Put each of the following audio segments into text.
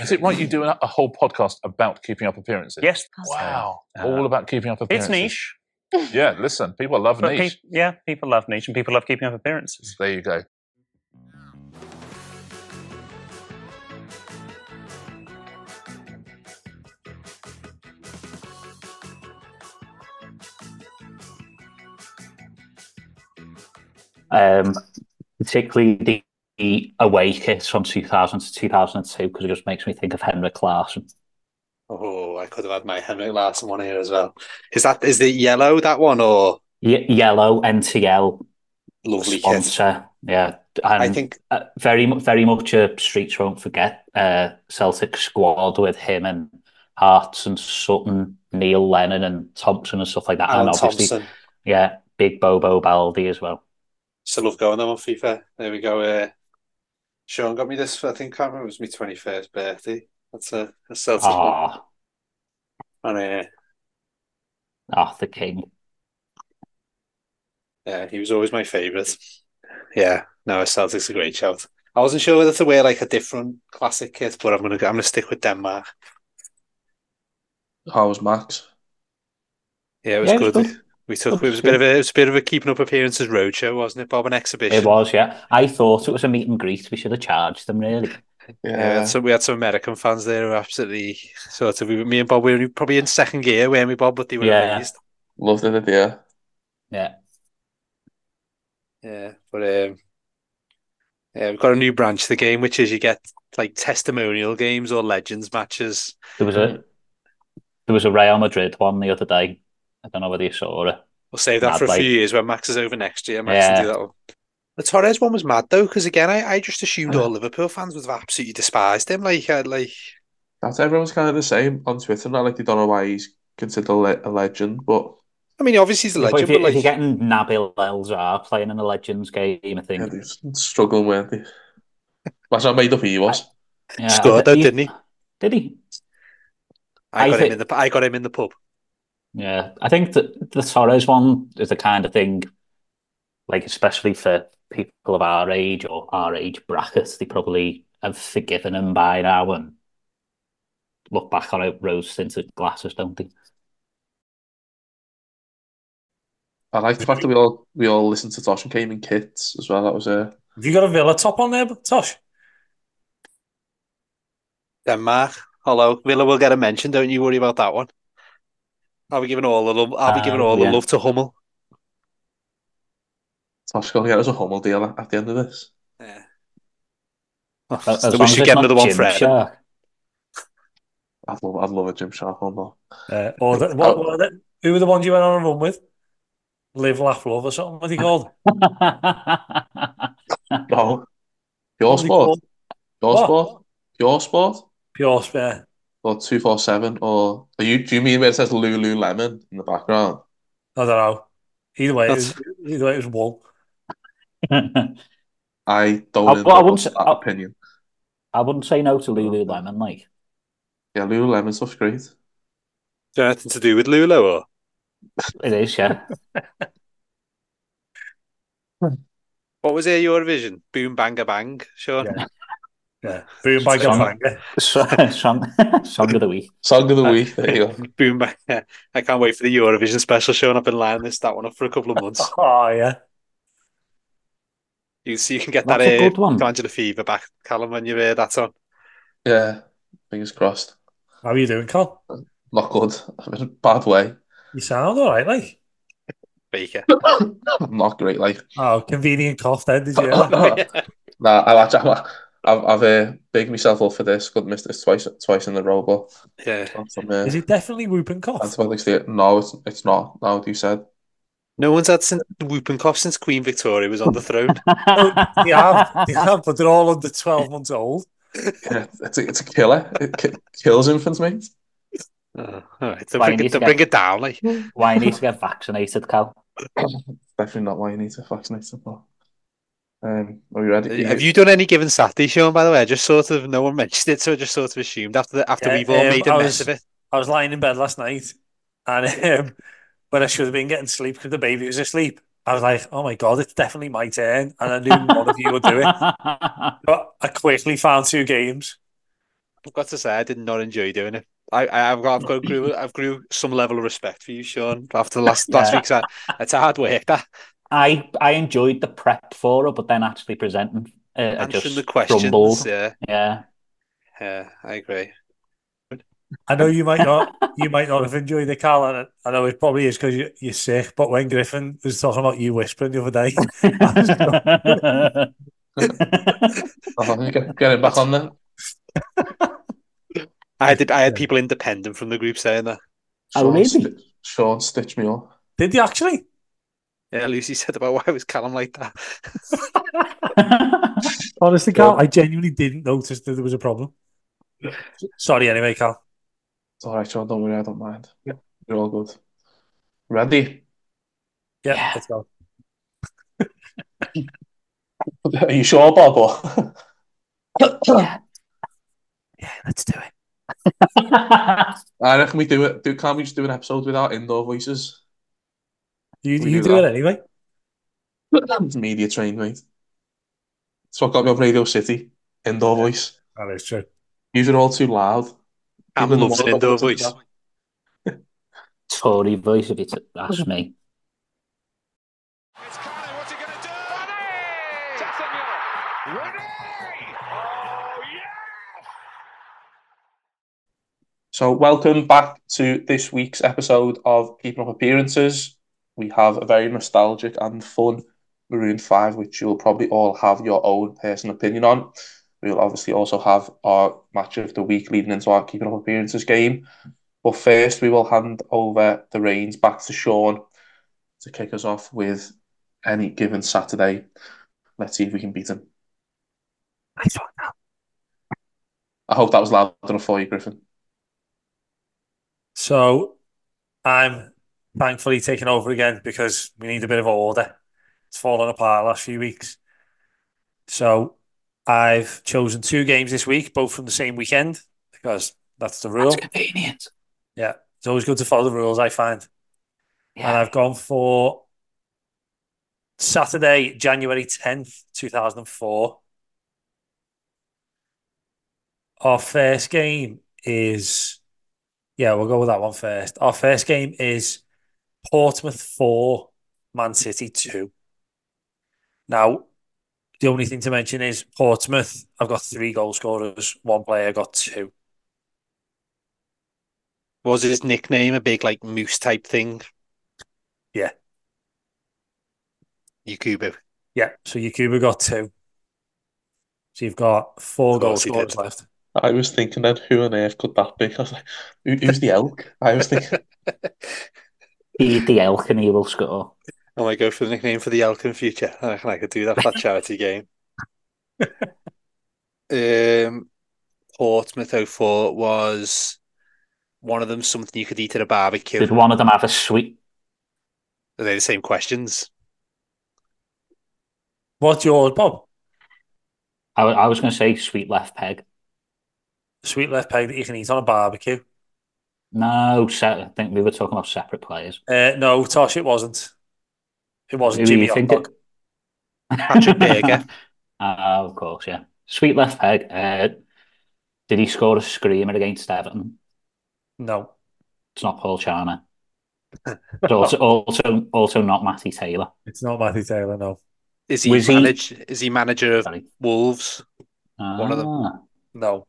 Is it right you do a whole podcast about keeping up appearances? Yes. Wow. All about keeping up appearances. It's niche. Yeah, listen, people love But niche. people love niche and people love keeping up appearances. There you go. Particularly the away kits from 2000 to 2002 because it just makes me think of Henrik Larsson. Oh, I could have had my Henrik Larsson one here as well. Is the yellow, that one, or yellow NTL lovely sponsor? Kit. Yeah, and I think very much a Streets won't forget Celtic squad with him and Hearts and Sutton, Neil Lennon and Thompson and stuff like that, Alan and obviously, Thompson. Yeah, big Bobo Baldi as well. Still love going on FIFA. There we go. Sean got me this. I think, can't remember, it was my 21st birthday. That's a Celtic one. And the king. Yeah, he was always my favourite. Yeah, no, Celtic's a great shout. I wasn't sure whether to wear like a different classic kit, but I'm gonna stick with Denmark. How was Max? Yeah, it was good. It was a bit of a keeping up appearances roadshow, wasn't it, Bob? An exhibition. It was, yeah. I thought it was a meet and greet. We should have charged them, really. Yeah, we had some American fans there who absolutely sort of. Me and Bob were probably in second gear, weren't we, Bob? But they were amazed. Loved it, yeah. Yeah. Yeah, but we've got a new branch to the game, which is you get like testimonial games or legends matches. There was a Real Madrid one the other day. I don't know whether you saw it. We'll save that for a few years when Max is over next year. Max can do that one. The Torres one was mad though, because again, I just assumed all Liverpool fans would have absolutely despised him. That's everyone's kind of the same on Twitter. Not like they don't know why he's considered a legend, but I mean, obviously he's a legend. If you're getting Nabil El Zahar playing in a Legends game, I think they're struggling, weren't they? That's how made up he was. Scored though, didn't he? Did he? I got him in the pub. Yeah, I think that the Torres one is the kind of thing, like especially for people of our age or our age brackets, they probably have forgiven him by now and look back on it rose-tinted glasses, don't they? I like the fact that we all listened to Tosh and came in kits as well. That was Have you got a Villa top on there, Tosh? Denmark. Hello, Villa will get a mention. Don't you worry about that one. I'll be giving all the love. The love to Hummel. Tosh going to get us a Hummel deal at the end of this. Yeah. We should get another one for Ed. I'd love a Gymshark Hummel. Who were the ones you went on a run with? Live, Laugh, Love or something? What are they called? No. Pure Sport. Pure Sport. Or 247, or do you mean where it says Lululemon in the background? I don't know. Either way, it was wool. I don't endorse that opinion. I wouldn't say no to Lululemon, like. Yeah, Lululemon stuff's great. Is there anything to do with Lulu, or? It is, yeah. What was Eurovision? Boom, Banga, Bang, sure. Yeah. Boom, Banga, Banga. Song of the week. Song of the week, there you go. Boom, Banga. I can't wait for the Eurovision special showing up in line. That one up for a couple of months. Oh, yeah. You can get that Glandular Fever back, Callum, when you hear that on. Yeah, fingers crossed. How are you doing, Cal? Not good. I'm in a bad way. You sound all right, like. Baker. Not great, like. Oh, convenient cough then, did you? Nah, I've bigged myself up for this. Could miss this twice in a row, but yeah. Is it definitely whooping cough? No, it's not. Now what you said. No one's had whooping cough since Queen Victoria was on the throne. They have, but they're all under 12 months old. Yeah, it's a killer. It kills infants, mate. All right, so bring it down, like. Why you need to get vaccinated, Cal? Definitely not why you need to vaccinate, but. Are you ready? Have you done any given Saturday, Sean? By the way, I just sort of no one mentioned it, so I just sort of assumed after we've all made a mess of it. I was lying in bed last night, and when I should have been getting sleep because the baby was asleep, I was like, "Oh my god, it's definitely my turn," and I knew one of you would do it. But I quickly found 2 games, I've got to say, I did not enjoy doing it. I've got grew some level of respect for you, Sean. After the last week's, it's hard work. That I enjoyed the prep for it, but then actually presenting, answering the questions. Crumbled. Yeah, I agree. I know you might not have enjoyed it, Carl. And I know it probably is because you're sick. But when Griffin was talking about you whispering the other day, get it back on then. I had people independent from the group saying that. Sean stitched me up. Did you actually? Yeah, Lucy said about why was Callum like that. Honestly, Carl, I genuinely didn't notice that there was a problem. Sorry, anyway, Carl. It's all right, Sean. Don't worry, I don't mind. Yeah, you're all good. Ready? Yeah. Let's go. Are you sure, Bob? Yeah, let's do it. I reckon we do it. Can't we just do an episode without indoor voices? You do it anyway. Media trained, mate. That's what got me on Radio City. Indoor voice. That is true. These are all too loud. I love an indoor voice. Tory voice, if you ask me. It's Carney, what's he going to do? Ready! Oh, yes! So, welcome back to this week's episode of Keeping Up Appearances. We have a very nostalgic and fun Maroon 5, which you'll probably all have your own personal opinion on. We'll obviously also have our match of the week leading into our Keeping Up Appearances game. But first, we will hand over the reins back to Sean to kick us off with any given Saturday. Let's see if we can beat him. Nice one, now. I hope that was loud enough for you, Griffin. So, I'm thankfully taking over again because we need a bit of order. It's fallen apart last few weeks. So, I've chosen 2 games this week, both from the same weekend, because that's the rule. That's convenient. Yeah, it's always good to follow the rules, I find. Yeah. And I've gone for Saturday, January 10th, 2004. Our first game is... Yeah, we'll go with that one first. Our first game is Portsmouth 4, Man City 2. Now, the only thing to mention is Portsmouth, I've got 3 goal scorers, 1 player got 2. Was his nickname a big, like, moose type thing? Yeah. Yakubu. Yeah, so Yakubu got 2. So you've got 4 goal scorers left. I was thinking then, who on earth could that be? I was like, who's the elk? I was thinking... Feed the elk and he will score. I might go for the nickname for the elk in future. I reckon I could do that for that charity game. Portsmouth 04 was one of them something you could eat at a barbecue. Did one of them have a sweet? Are they the same questions? What's yours, Bob? I was going to say sweet left peg. Sweet left peg that you can eat on a barbecue. No, I think we were talking about separate players. No, Tosh, it wasn't. It wasn't Jimmy Hot Dog. Patrick Berger. Of course, yeah. Sweet left peg. Did he score a screamer against Everton? No. It's not Paul Charner. It's also not Matty Taylor. It's not Matty Taylor, no. Is he manager of Wolves? One of them? No.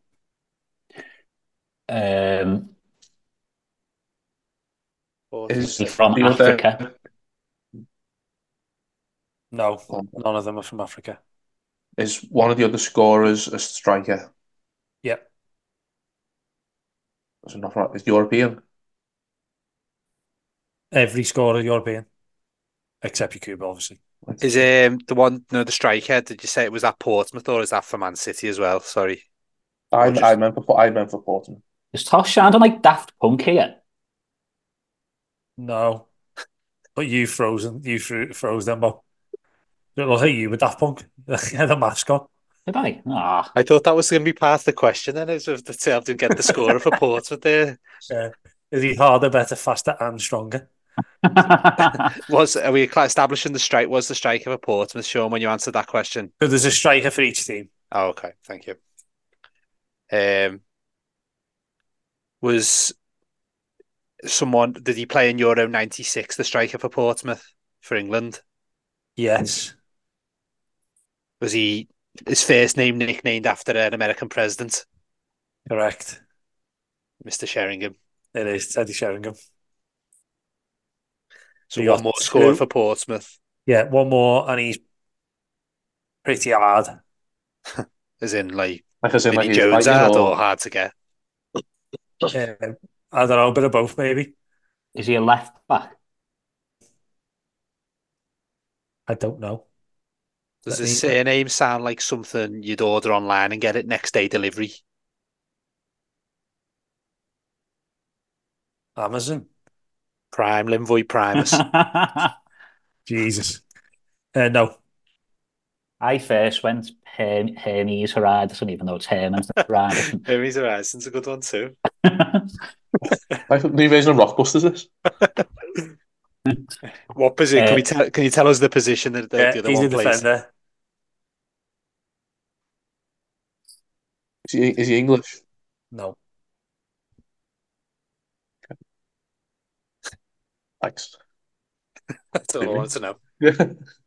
Is he from Africa? No, none of them are from Africa. Is one of the other scorers a striker? Yep. Is European? Every scorer European, except Yakubu, obviously. Is the one, the striker? Did you say it was at Portsmouth or is that for Man City as well? Sorry, I meant for Portsmouth. Is Tosh sounding like Daft Punk here? No, but you froze them, Bob. It looked like you with Daft Punk, the mascot. Did I? I thought that was going to be part of the question. Then is to help him get the scorer for Portsmouth there. Is he harder, better, faster, and stronger? Are we establishing was the striker for Portsmouth, Sean, when you answered that question? So there's a striker for each team. Oh, okay, thank you. Was someone, did he play in Euro 96, the striker for Portsmouth, for England? Yes. Was he his first name nicknamed after an American president? Correct. Mr. Sheringham. It is Teddy Sheringham. So You one got more two. score for Portsmouth. Yeah, one more, and he's pretty hard. As in, like Like Vinnie he's Jones lightning hard or or hard to get? I don't know, a bit of both, maybe. Is he a left back? I don't know. Does Let his me- surname sound like something you'd order online and get it next day delivery? Amazon. Prime, Linvoy Primus. Jesus. No. I first went Hermes Horizon, even though it's Herman's Horizon. Hermes Horizon's a good one too. like new version of Rockbusters? This What position? Can you tell us the position that the other he's one a plays? defender. is he English? No. Thanks. That's all I want to know. Yeah.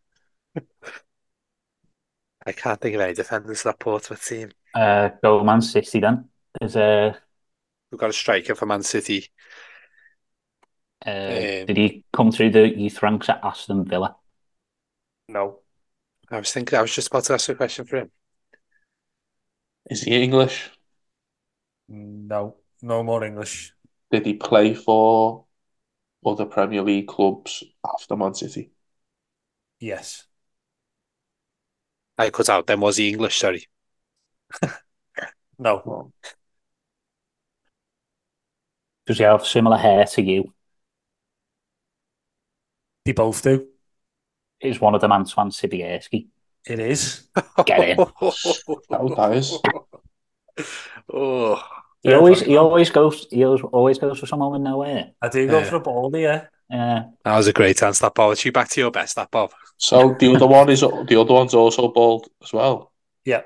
I can't think of any defenders for that Portsmouth team. Go Man City then. Is We've got a striker for Man City. did he come through the youth ranks at Aston Villa? No. I was just about to ask a question for him. Is he English? No. No more English. Did he play for other Premier League clubs after Man City? Yes. I cut out. Then was he English? Sorry. No. Well, Does he have similar hair to you? They both do. Is one of them Antoine Sibierski? It is. Get in. that is. Oh, He always goes for someone with no hair. I do go Yeah. for a baldy, yeah. that was a great answer, that Bob. You back to your best, that Bob. So the other one's also bald as well. Yeah.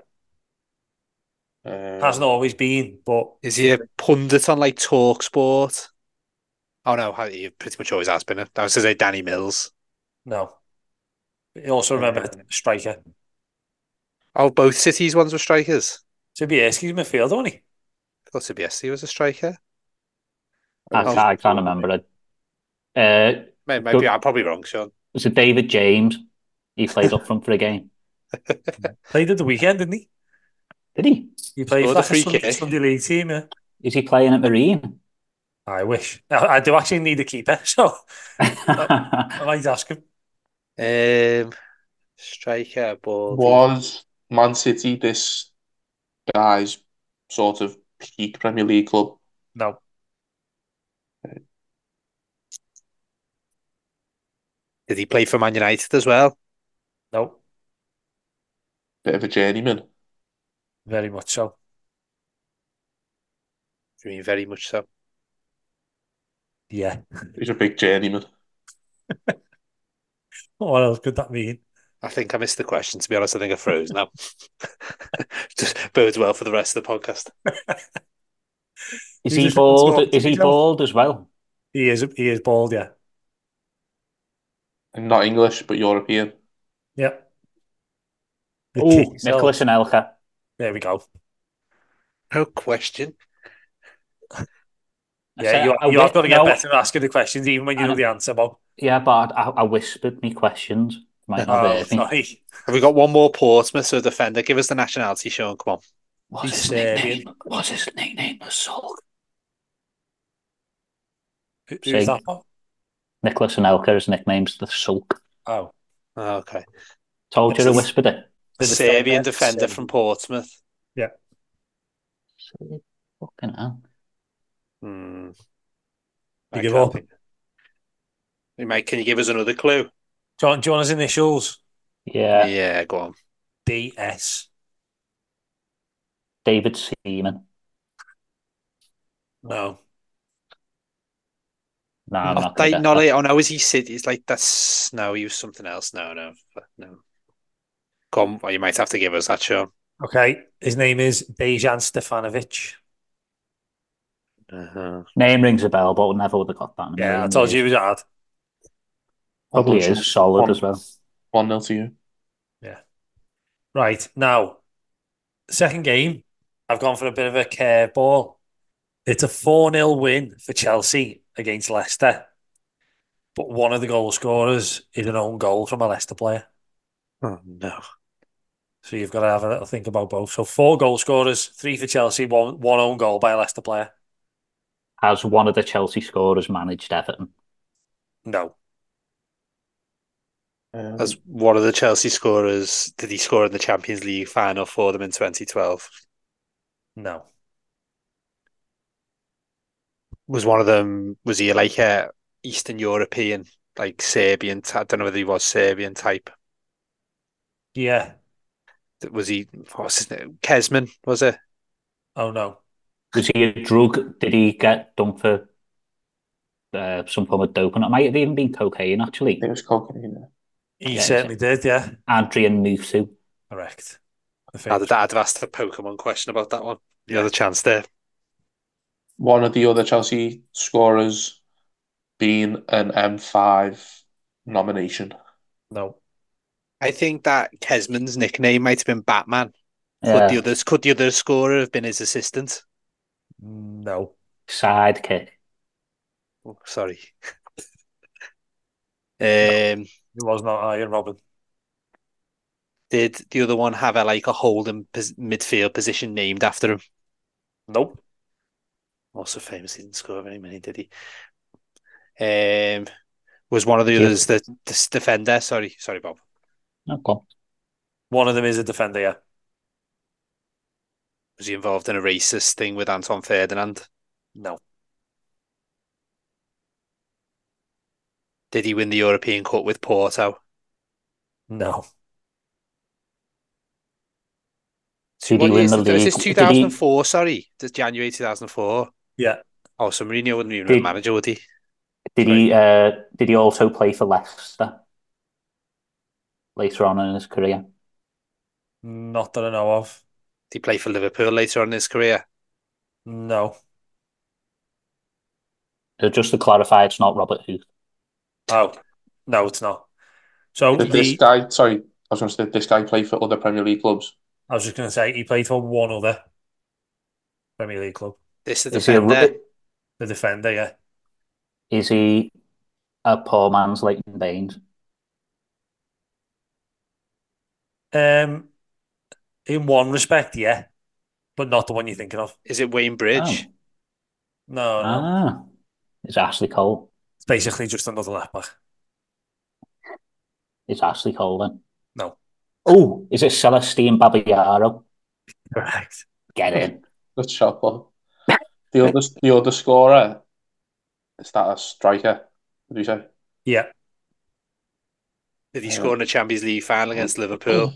Hasn't always been, but Is he a pundit on like Talk Sport? Oh no, he pretty much always has been. I was to say Danny Mills. no. You also remember striker. Oh, both City's ones were strikers. Sibierski's midfielder, wasn't he? I thought CBSC was a striker. I can't remember it. Maybe I'm probably wrong, Sean. Was it David James? He played up front for a game. Played at the weekend, didn't he? Did he? He played Scored for a free Sunday, kick. Sunday League team, yeah. Is he playing at Marine? I wish. I do actually need a keeper, so I might ask him. Striker, ball. Was Man City this guy's sort of peak Premier League club? No. Did he play for Man United as well? No. Bit of a journeyman. Very much so. I mean, very much so. Yeah. He's a big journeyman. What else could that mean? I think I missed the question, to be honest. I think I froze now. Just bodes well for the rest of the podcast. Is You he just bald? talk to Is he yourself. bald as well? He is bald, yeah. And not English, but European. Yeah. Oh, Nicholas Anelka. There we go. No question. Yeah, you have got to get better at asking the questions, even when you know the answer, Bob. Yeah, but I whispered me questions. Might not Oh, hurt me. sorry. Have we got one more Portsmouth, so defender? Give us the nationality, Sean. Come on. What's He's his nickname? What's his nickname? The Sulk. Who's that, Bob? Nicholas Anelka, his nickname's the Sulk. Oh. Oh, okay. Told you I whispered it. The Serbian defender from Portsmouth. Yeah. Fucking hell. Hmm. You give up? Mate, can you give us another clue? Do you want his initials? Yeah. Yeah, go on. DS. David Seaman. No. No, I'm not Not gonna like, get not that. like, oh no, is he City? It's like that's no, he was something else. No. Come on, well, you might have to give us that, Sean. Okay. His name is Dejan Stefanovic. Name rings a bell, but never would have got that. In a Yeah, I million told you years. it was hard. Probably is solid as well. 1-0 to you. Yeah. Right, now, second game, I've gone for a bit of a curveball. It's a 4-0 win for Chelsea against Leicester. But one of the goal scorers is an own goal from a Leicester player. Oh, no. So you've got to have a little think about both. So 4 goal scorers, 3 for Chelsea, one own goal by a Leicester player. Has one of the Chelsea scorers managed Everton? No. As one of the Chelsea scorers, did he score in the Champions League final for them in 2012? No. Was one of them, was he like a Eastern European, like Serbian, I don't know whether he was Serbian type. Yeah. Was he, what was his name? Kesman, was it? Oh, no. Was he a drug? Did he get done for some form of doping? It might have even been cocaine, actually. It was cocaine. He Yeah, certainly did, yeah. Adrian Musu. Correct. I'd have asked a Pokemon question about that one. You had a chance there. One of the other Chelsea scorers being an M5 nomination. No. I think that Kesman's nickname might have been Batman. Yeah. Could the other scorer have been his assistant? No. Sidekick. Oh, sorry. It was not Iron Robin. Did the other one have a holding midfield position named after him? Nope. Also famous, he didn't score very many, did he? Was one of the others the defender? Sorry, Bob. Okay. One of them is a defender, yeah. Was he involved in a racist thing with Anton Ferdinand? No. Did he win the European Cup with Porto? No. Did he win the league? This 2004, sorry. This January 2004. Yeah. Oh, so Mourinho wouldn't even be a manager, would he? Did he also play for Leicester later on in his career? Not that I know of. Did he play for Liverpool later on in his career? No. Just to clarify, it's not Robert Huth. Oh, no, it's not. So this guy, sorry, I was going to say, this guy played for other Premier League clubs. I was just going to say he played for one other Premier League club. This the defender. The defender, yeah. Is he a poor man's Leighton Baines? In one respect, yeah, but not the one you're thinking of. Is it Wayne Bridge? Oh. No. It's Ashley Cole. It's basically just another left back. It's Ashley Cole then. No. Oh, is it Celestine Babayaro? Correct. Get in. Good shot, Bob. The other scorer, is that a striker? What do you say? Yeah. Did he score in the Champions League final against Liverpool?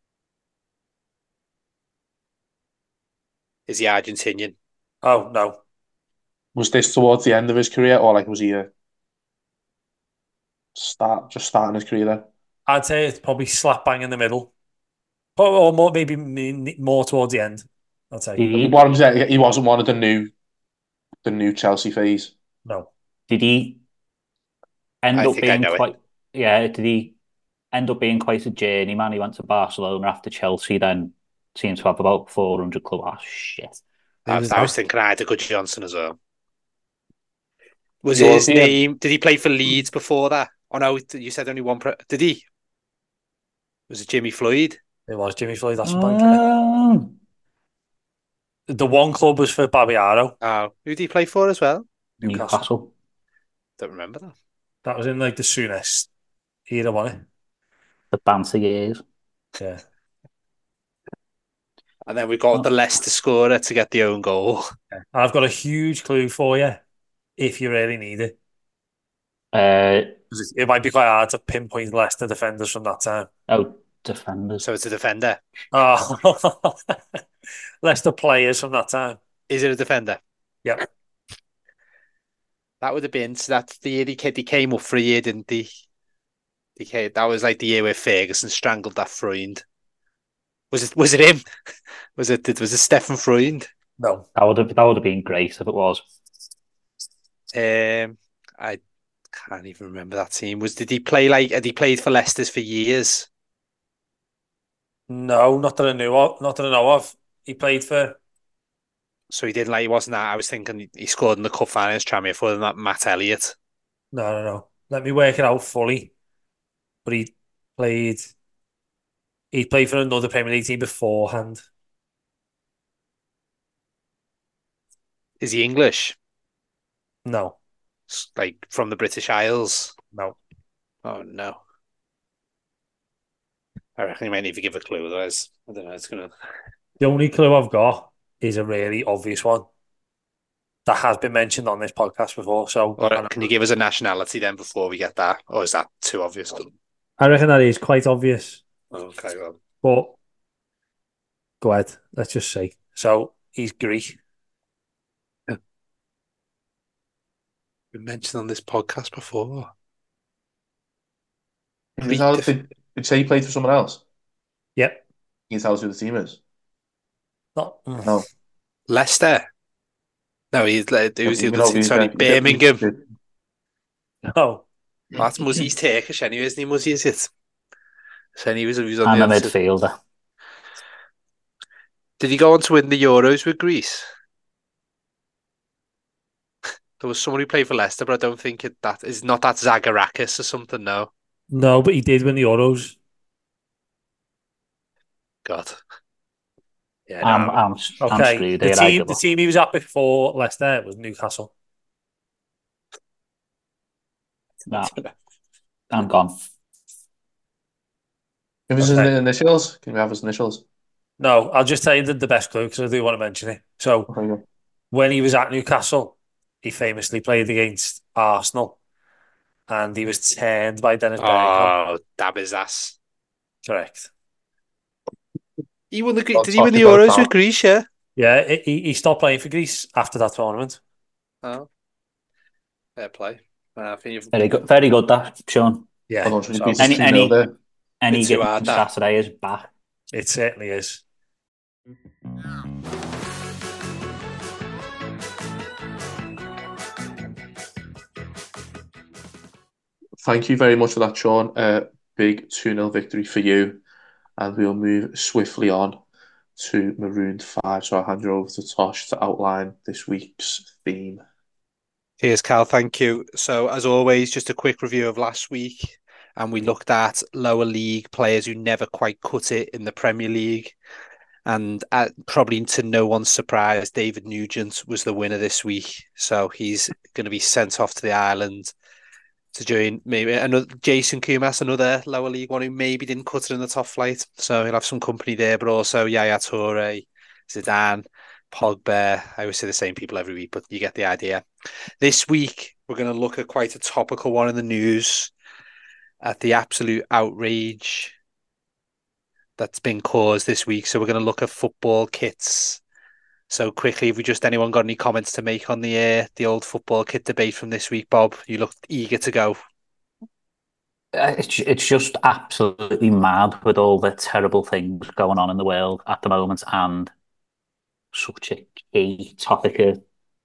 Is he Argentinian? Oh, no. Was this towards the end of his career, or was he just starting his career then? I'd say it's probably slap bang in the middle, or more, maybe more towards the end. I'd say. What I'm saying, he wasn't one of the new Chelsea phase. No. Did he end up being quite? It. Yeah. Did he end up being quite a journeyman? He went to Barcelona after Chelsea, then seems to have about 400 club. Oh shit! I was thinking I had a good Johnson as well. Was his name? Did he play for Leeds before that? Oh no, you said only one. Did he? Was it Jimmy Floyd? It was Jimmy Floyd. That's the one club was for Babayaro. Oh, who did he play for as well? Newcastle. Don't remember that. That was in the soonest era, wasn't it? The banter years. Yeah. And then we got the Leicester scorer to get the own goal. Yeah. I've got a huge clue for you if you really need it. It might be quite hard to pinpoint Leicester defenders from that time. Oh, defenders. So it's a defender. Oh, Leicester players from that time. Is it a defender? Yep. That would have been, so that's the year he came up for a year, didn't he? That was like the year where Ferguson strangled that Freund. Was it him? Was it Stefan Freund? No. That would have been great if it was. I can't even remember that team. Did he play had he played for Leicester's for years? No, not that I knew of. Not that I know of. He played for. So he wasn't that. I was thinking he scored in the cup finals, Tranmere, for than that Matt Elliott. No. Let me work it out fully. But played. He played for another Premier League team beforehand. Is he English? No. Like from the British Isles? No. Oh no. I reckon you might need to give a clue, otherwise I don't know. It's gonna. The only clue I've got is a really obvious one that has been mentioned on this podcast before. So, Or can you give us a nationality then before we get that, or is that too obvious? I reckon that is quite obvious. Okay, well, But go ahead. Let's just say. So he's Greek. been mentioned on this podcast before. Did you say he played for someone else? Yep. Can you tell us who the team is? No. Leicester. No, he was the You other know, team. Sorry, Birmingham. No. That's Muzzy's Turkish anyway, isn't he? Muzzy, is it? So he was on And the a other side. midfielder. Did he go on to win the Euros with Greece? There was someone who played for Leicester, but I don't think that is not that Zagarakis or something. No, No, but he did win the Euros. God. Yeah, I'm Okay. screwed The here. team he was at before Leicester was Newcastle. No, I'm gone. Give us his Okay. initials. Can we have his initials? No, I'll just tell you the best clue because I do want to mention it. So Okay, yeah. when he was at Newcastle, he famously played against Arsenal and he was turned by Dennis Bergkamp. Oh, dab his ass. Correct. He won the. Don't Did he win talk the about Euros that. with Greece? Yeah. Yeah, he stopped playing for Greece after that tournament. Oh, fair play. I think you've Very good, that, Sean. Yeah, Hold on, should we so beat Any- 2-0 there? Any Bit too given hard, that. Saturday is back. it certainly is. Thank you very much for that, Sean. Big 2-0 victory for you. And we'll move swiftly on to Marooned 5. So I'll hand you over to Tosh to outline this week's theme. Cheers, Cal. Thank you. So, as always, just a quick review of last week. And we looked at lower league players who never quite cut it in the Premier League. And probably to no one's surprise, David Nugent was the winner this week. So he's going to be sent off to the island to join maybe another Jason Kumas, another lower league one who maybe didn't cut it in the top flight. So he'll have some company there, but also Yaya Toure, Zidane, Pogba. I always say the same people every week, but you get the idea. This week, we're going to look at quite a topical one in the news at the absolute outrage that's been caused this week. So we're going to look at football kits. So quickly, if we just anyone got any comments to make on the old football kit debate from this week, Bob? You looked eager to go. It's just absolutely mad with all the terrible things going on in the world at the moment, and such a key topic of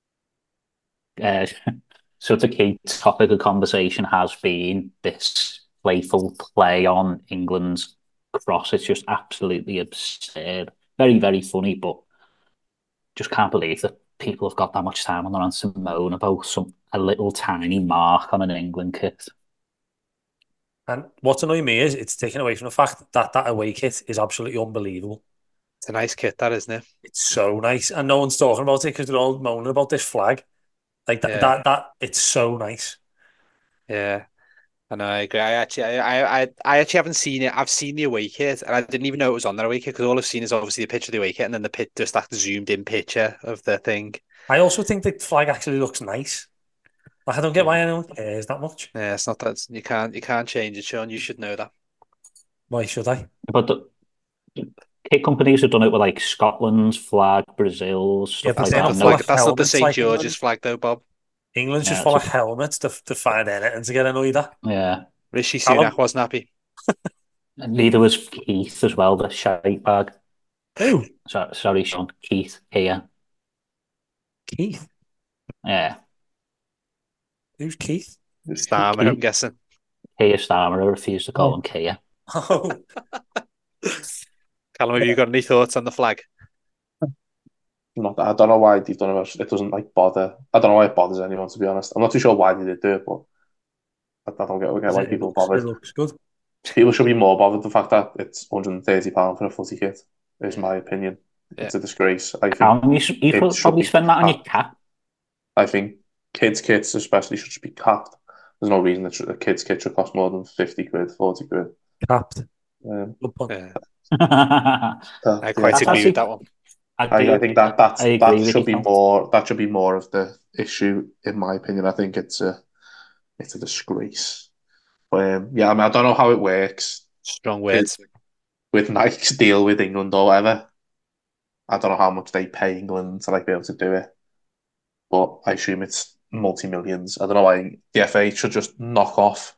such a key topic of conversation has been this playful play on England's cross. It's just absolutely absurd. Very, very funny, but just can't believe that people have got that much time on their hands to moan about a little tiny mark on an England kit. And what's annoying me is it's taken away from the fact that that away kit is absolutely unbelievable. It's a nice kit, that, isn't it? It's so nice, and no one's talking about it because they're all moaning about this flag. Like that it's so nice. Yeah, and I agree. I actually haven't seen it. I've seen the away kit, and I didn't even know it was on their away kit because all I've seen is obviously the picture of the away kit, and then just that zoomed in picture of the thing. I also think the flag actually looks nice. Like, I don't get why anyone cares that much. Yeah, it's not that you can't change it, Sean. You should know that. Why should I? But the kit companies have done it with like Scotland's flag, Brazil's, stuff but like they're that. not full of That's not the helmets St. like George's England. flag, though, Bob. England's just Yeah, full of helmets to find anything to get annoyed at. Yeah. Rishi Callum? Sunak wasn't happy. And neither was Keith as well, the shite bag. Who? Sorry, Sean. Keith here. Keith. Yeah. Who's Keith? Starmer, I'm guessing. Keir Starmer, I refuse to call him Keir. Oh, Callum, have you got any thoughts on the flag? I don't know why they've done it. It doesn't like bother. I don't know why it bothers anyone, to be honest. I'm not too sure why they did do it, but I don't get why people are bothered. It looks good. People should be more bothered the fact that it's £130 for a footy kit, is my opinion. Yeah. It's a disgrace. I think You could probably spend that on your cap. I think kids' kits especially should just be capped. There's no reason that a kid's kit should cost more than 50 quid, 40 quid. Capped. Um, Good point. Yeah. I I quite agree with that one. I think that should be you. more. That should be more of the issue, in my opinion. I think it's a disgrace. Yeah, I mean, I don't know how it works Strong words. with Nike's deal with England or whatever. I don't know how much they pay England to like be able to do it, but I assume it's multi-millions. I don't know why the FA should just knock off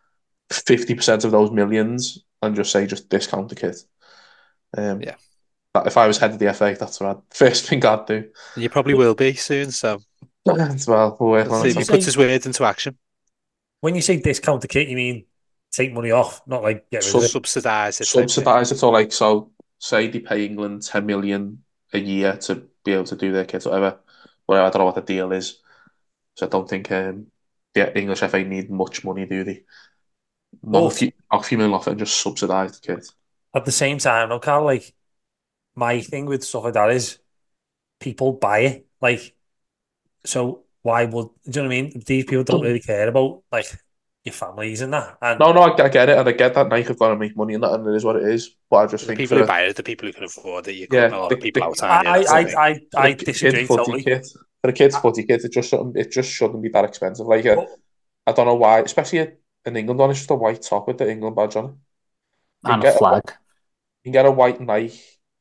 50% of those millions and just say just discount the kit. Yeah. If I was head of the FA, that's what first thing I'd do. You probably will be soon, so Well, we'll work on see if he it. puts his words into action. When you say discount the kit, you mean take money off, not like get rid of it. Subsidise it. Subsidise it, or like, so say they pay England 10 million a year to be able to do their kit, whatever. I don't know what the deal is. So I don't think the English FA need much money, do they? Knock a few million off it and just subsidise the kit. At the same time, though, Carl, like, my thing with stuff like that is people buy it. Like, so why would, do you know what I mean? These people don't really care about, like, your families and that. And No, I get it, and I get that Nike have got to make money in that, and it is what it is. But I just The think people who buy it, the people who can afford it, you're cutting a lot of people out. I disagree totally. For a kid's footy kit, it just shouldn't be that expensive. Like, I don't know why, especially in England, it's just a white top with the England badge on it. And a flag. You can get a white Nike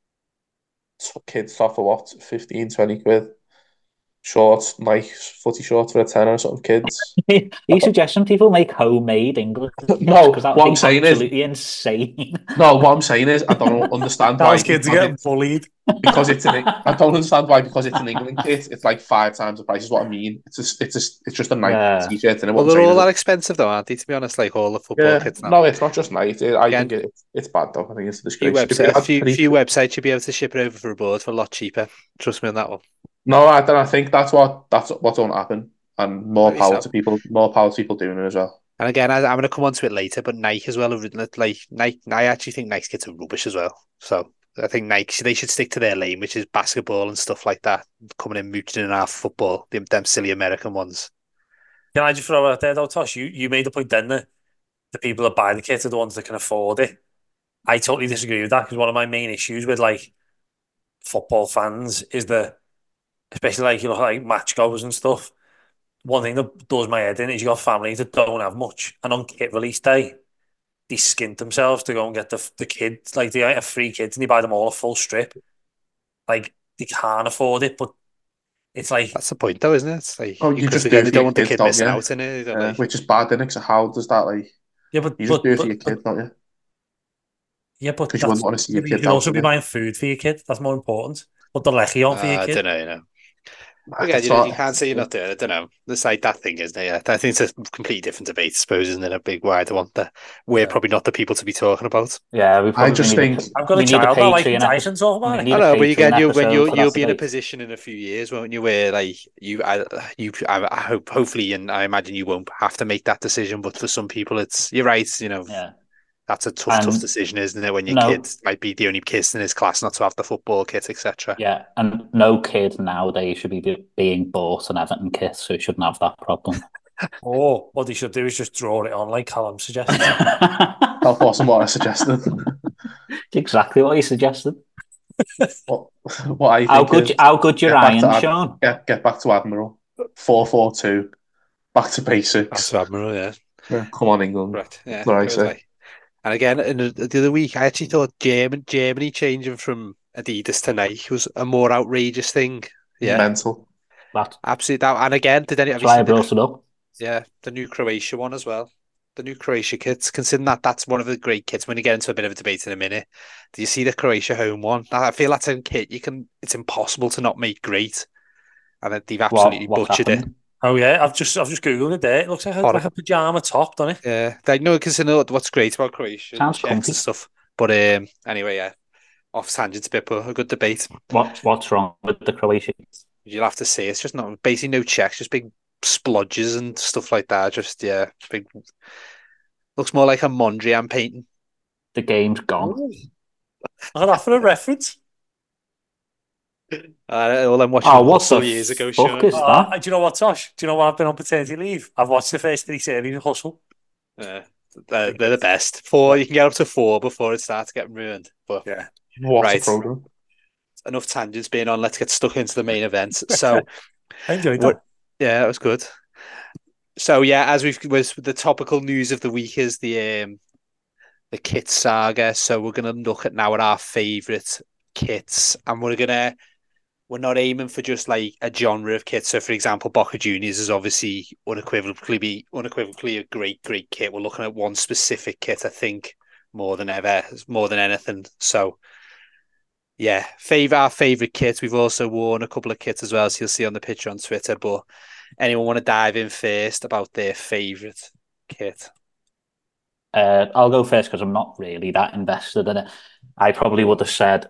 kids top for what, 15, 20 quid. Shorts, Nike footy shorts for a tenner or something, kids. Are you suggesting people make homemade English? No, because that what I'm would be saying is absolutely insane. No, what I'm saying is I don't understand why. Those kids are getting bullied. Because I don't understand why, because it's an England kit, it's like 5 times the price is what I mean. It's just a Nike t-shirt. Well, they're all that expensive though, aren't they, to be honest, like all the football kits now. No, it's not just Nike. I think it's bad though. I think it's a disgrace. A few websites should be able to ship it over for a board for a lot cheaper. Trust me on that one. No, I think that's what's going to happen, and more power to people doing it as well. And again, I'm going to come on to it later, but Nike as well, like Nike, I actually think Nike's kits are rubbish as well. So I think Nike, they should stick to their lane, which is basketball and stuff like that, coming in mooching in half football, them silly American ones. Can I just throw it out there though, Tosh? You made the point then that the people that buy the kit are the ones that can afford it. I totally disagree with that, because one of my main issues with like football fans is that, especially like you look like match goers and stuff, one thing that does my head in is you got families that don't have much, and on kit release day they skint themselves to go and get the kids, like they have 3 kids and they buy them all a full strip. Like, they can't afford it, but it's like, that's the point though, isn't it? It's like, you just they don't want the kid missing out in it, like, which is bad, isn't it? So how does that, like, but you just do it for your kid, don't you? Yeah, but because you wouldn't want to see your kid. You can also be buying food for your kid. That's more important. Put the lechi on for your kid. I don't know, Again, you can't say you're not doing it. I don't know. It's like that thing, isn't it? Yeah. I think it's a completely different debate, I suppose, isn't it? A big wider one that we're probably not the people to be talking about. Yeah, I just think I've got a child that like Tyson talk about it. I know, but again, you'll be in a position in a few years, won't you? Where like I hope, hopefully, and I imagine you won't have to make that decision. But for some people, you're right. You know, that's a tough decision, isn't it? When your kid might be the only kid in his class not to have the football kit, etc. Yeah, and no kid nowadays should be being bought an Everton kit, so he shouldn't have that problem. Or what they should do is just draw it on, like Callum suggested. That wasn't what I suggested. Exactly what he suggested. What I think how good your iron, Sean? Get back to Admiral. 4-4-2. Back to basics. Back to Admiral, yeah. Come on, England. Right, yeah. That's what I say. And again, in the other week, I actually thought Germany changing from Adidas to Nike was a more outrageous thing. Yeah, mental. Absolutely. And again, that's why I brought it up. Yeah, the new Croatia one as well. The new Croatia kits. Considering that's one of the great kits. When you get into a bit of a debate in a minute, do you see the Croatia home one? I feel that's a kit it's impossible to not make great. And they've absolutely butchered it. Oh yeah, I've just googled it there. It looks like Horrible. a pajama top, doesn't it? Yeah, because you know what's great about Croatia, Sounds checks comfy. and stuff. But anyway, yeah, off tangent a bit, but a good debate. What's wrong with the Croatian? You'll have to say it's just not basically no checks, just big splodges and stuff like that. Just big. Looks more like a Mondrian painting. The game's gone. I got that for a reference. All I'm watching Oh, what Hustle the years ago, fuck Sean. is that? Do you know what, Tosh? Do you know what? I've been on paternity leave. I've watched the first 3 series of Hustle. They're the best. 4, you can get up to 4 before it starts getting ruined. But Yeah. What Right. a program. enough tangents being on. Let's get stuck into the main event. So I enjoyed that. yeah, that was good. So yeah, as was the topical news of the week is the kit saga. So we're gonna look at now at our favourite kits, and we're not aiming for just like a genre of kit. So for example, Boca Juniors is obviously unequivocally a great kit. We're looking at one specific kit, I think, more than anything. So yeah, our favourite kits. We've also worn a couple of kits as well, so you'll see on the picture on Twitter. But anyone want to dive in first about their favourite kit? I'll go first because I'm not really that invested in it. I probably would have said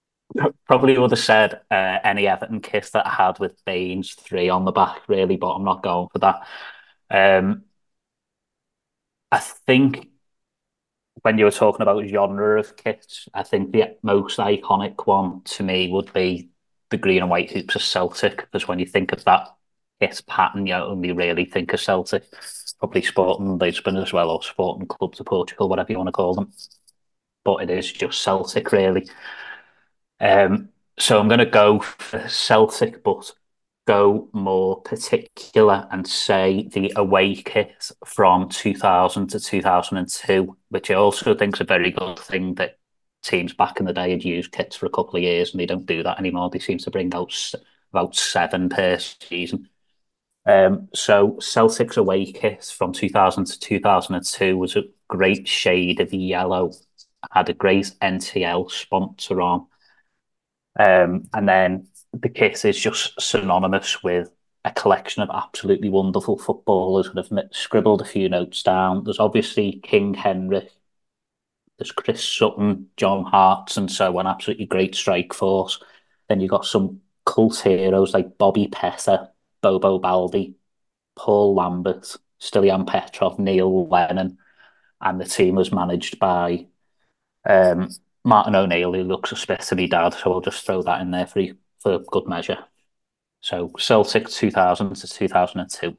any Everton kit that I had with Baines 3 on the back, really, but I'm not going for that. I think when you were talking about genre of kits, I think the most iconic one to me would be the green and white hoops of Celtic, because when you think of that kit pattern, you only really think of Celtic. Probably Sporting Lisbon as well, or Sporting Clubs of Portugal, whatever you want to call them. But it is just Celtic, really. So I'm going to go for Celtic, but go more particular and say the away kit from 2000 to 2002, which I also think is a very good thing that teams back in the day had used kits for a couple of years, and they don't do that anymore. They seem to bring out about 7 per season. So Celtic's away kit from 2000 to 2002 was a great shade of yellow, had a great NTL sponsor on. And then the kit is just synonymous with a collection of absolutely wonderful footballers that have scribbled a few notes down. There's obviously King Henrik, there's Chris Sutton, John Hartson, and so on, absolutely great strike force. Then you've got some cult heroes like Bobby Pether, Bobo Baldi, Paul Lambert, Stilian Petrov, Neil Lennon, and the team was managed by Martin O'Neill, who looks a bit to me dad, so I'll just throw that in there for good measure. So Celtic 2000 to 2002.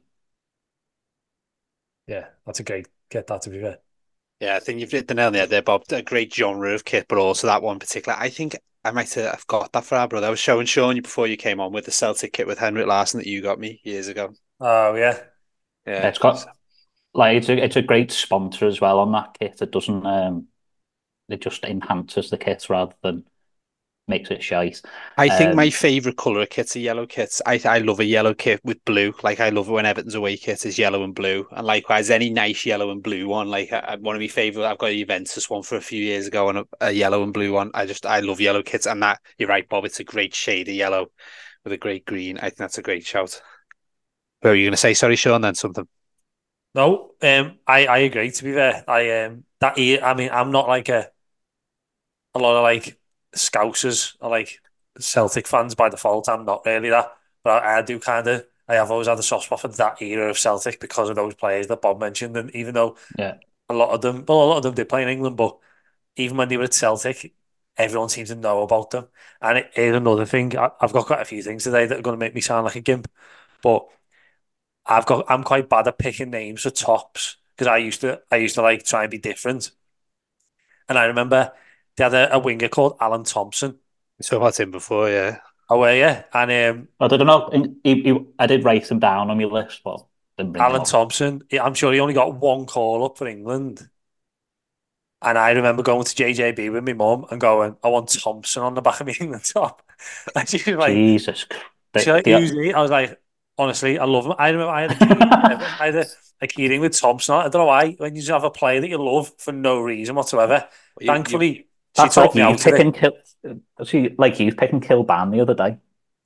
Yeah, that's a great kit, that, to be fair. Yeah, I think you've hit the nail on the head there, Bob. A great genre of kit, but also that one particular. I think I might have got that for our brother. I was showing Sean you before you came on with the Celtic kit with Henrik Larsson that you got me years ago. Oh yeah, Yeah. It's got like it's a great sponsor as well on that kit. It doesn't it just enhances the kit rather than makes it shite. I think my favourite colour of kits are yellow kits. I love a yellow kit with blue. Like I love it when Everton's away kit is yellow and blue. And likewise, any nice yellow and blue one. Like one of my favourite, I've got a Juventus one for a few years ago and a yellow and blue one. I love yellow kits. And that, you're right, Bob, it's a great shade of yellow with a great green. I think that's a great shout. What were you going to say? Sorry, Sean, then something. no, I agree. To be fair, I'm not like a lot of like Scousers are like Celtic fans by default. I'm not really that, but I do kind of. I have always had a soft spot for that era of Celtic because of those players that Bob mentioned, and even though a lot of them did play in England, but even when they were at Celtic, everyone seems to know about them. And it is another thing. I've got quite a few things today that are going to make me sound like a gimp, but I'm quite bad at picking names for tops because I used to like try and be different. And I remember they had a winger called Alan Thompson. We talked about him before, yeah. Oh, yeah. And I don't know. I did write him down on my list, but didn't bring Alan Thompson, I'm sure he only got one call up for England. And I remember going to JJB with my mum and going, I want Thompson on the back of my England top. And she was like, Jesus. Usually, I was like, honestly, I love him. I remember I had a keyring with Thompson. I don't know why. When you just have a player that you love for no reason whatsoever. Thankfully, she that's taught like me you out picking Kilban the other day.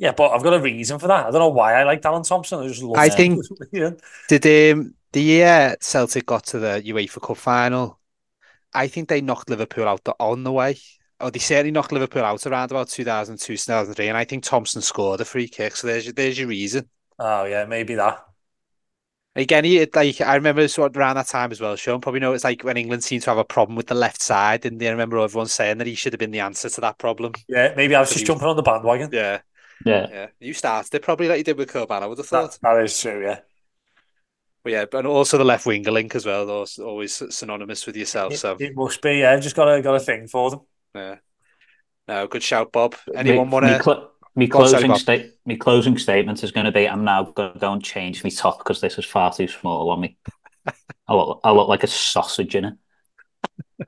Yeah, but I've got a reason for that. I don't know why I like Alan Thompson. I just love I him. think Yeah. did the year Celtic got to the UEFA Cup final, I think they knocked Liverpool out on the way. Oh, they certainly knocked Liverpool out around about 2002, 2003, and I think Thompson scored a free kick. So there's your reason. Oh yeah, maybe that. Again, I remember sort of around that time as well. Sean probably know it's like when England seemed to have a problem with the left side, and I remember everyone saying that he should have been the answer to that problem. Yeah, maybe I was just jumping on the bandwagon. Yeah, Yeah. yeah. You started it probably like you did with Curbana, I would have thought. That is true, yeah. But yeah, and also the left winger link as well. Those always synonymous with yourself. So It must be, yeah. Just got a thing for them. yeah. No, good shout, Bob. Anyone want to? My Go on, sorry, closing statement is going to be: I'm now going to go and change my top because this is far too small on me. I look like a sausage in it.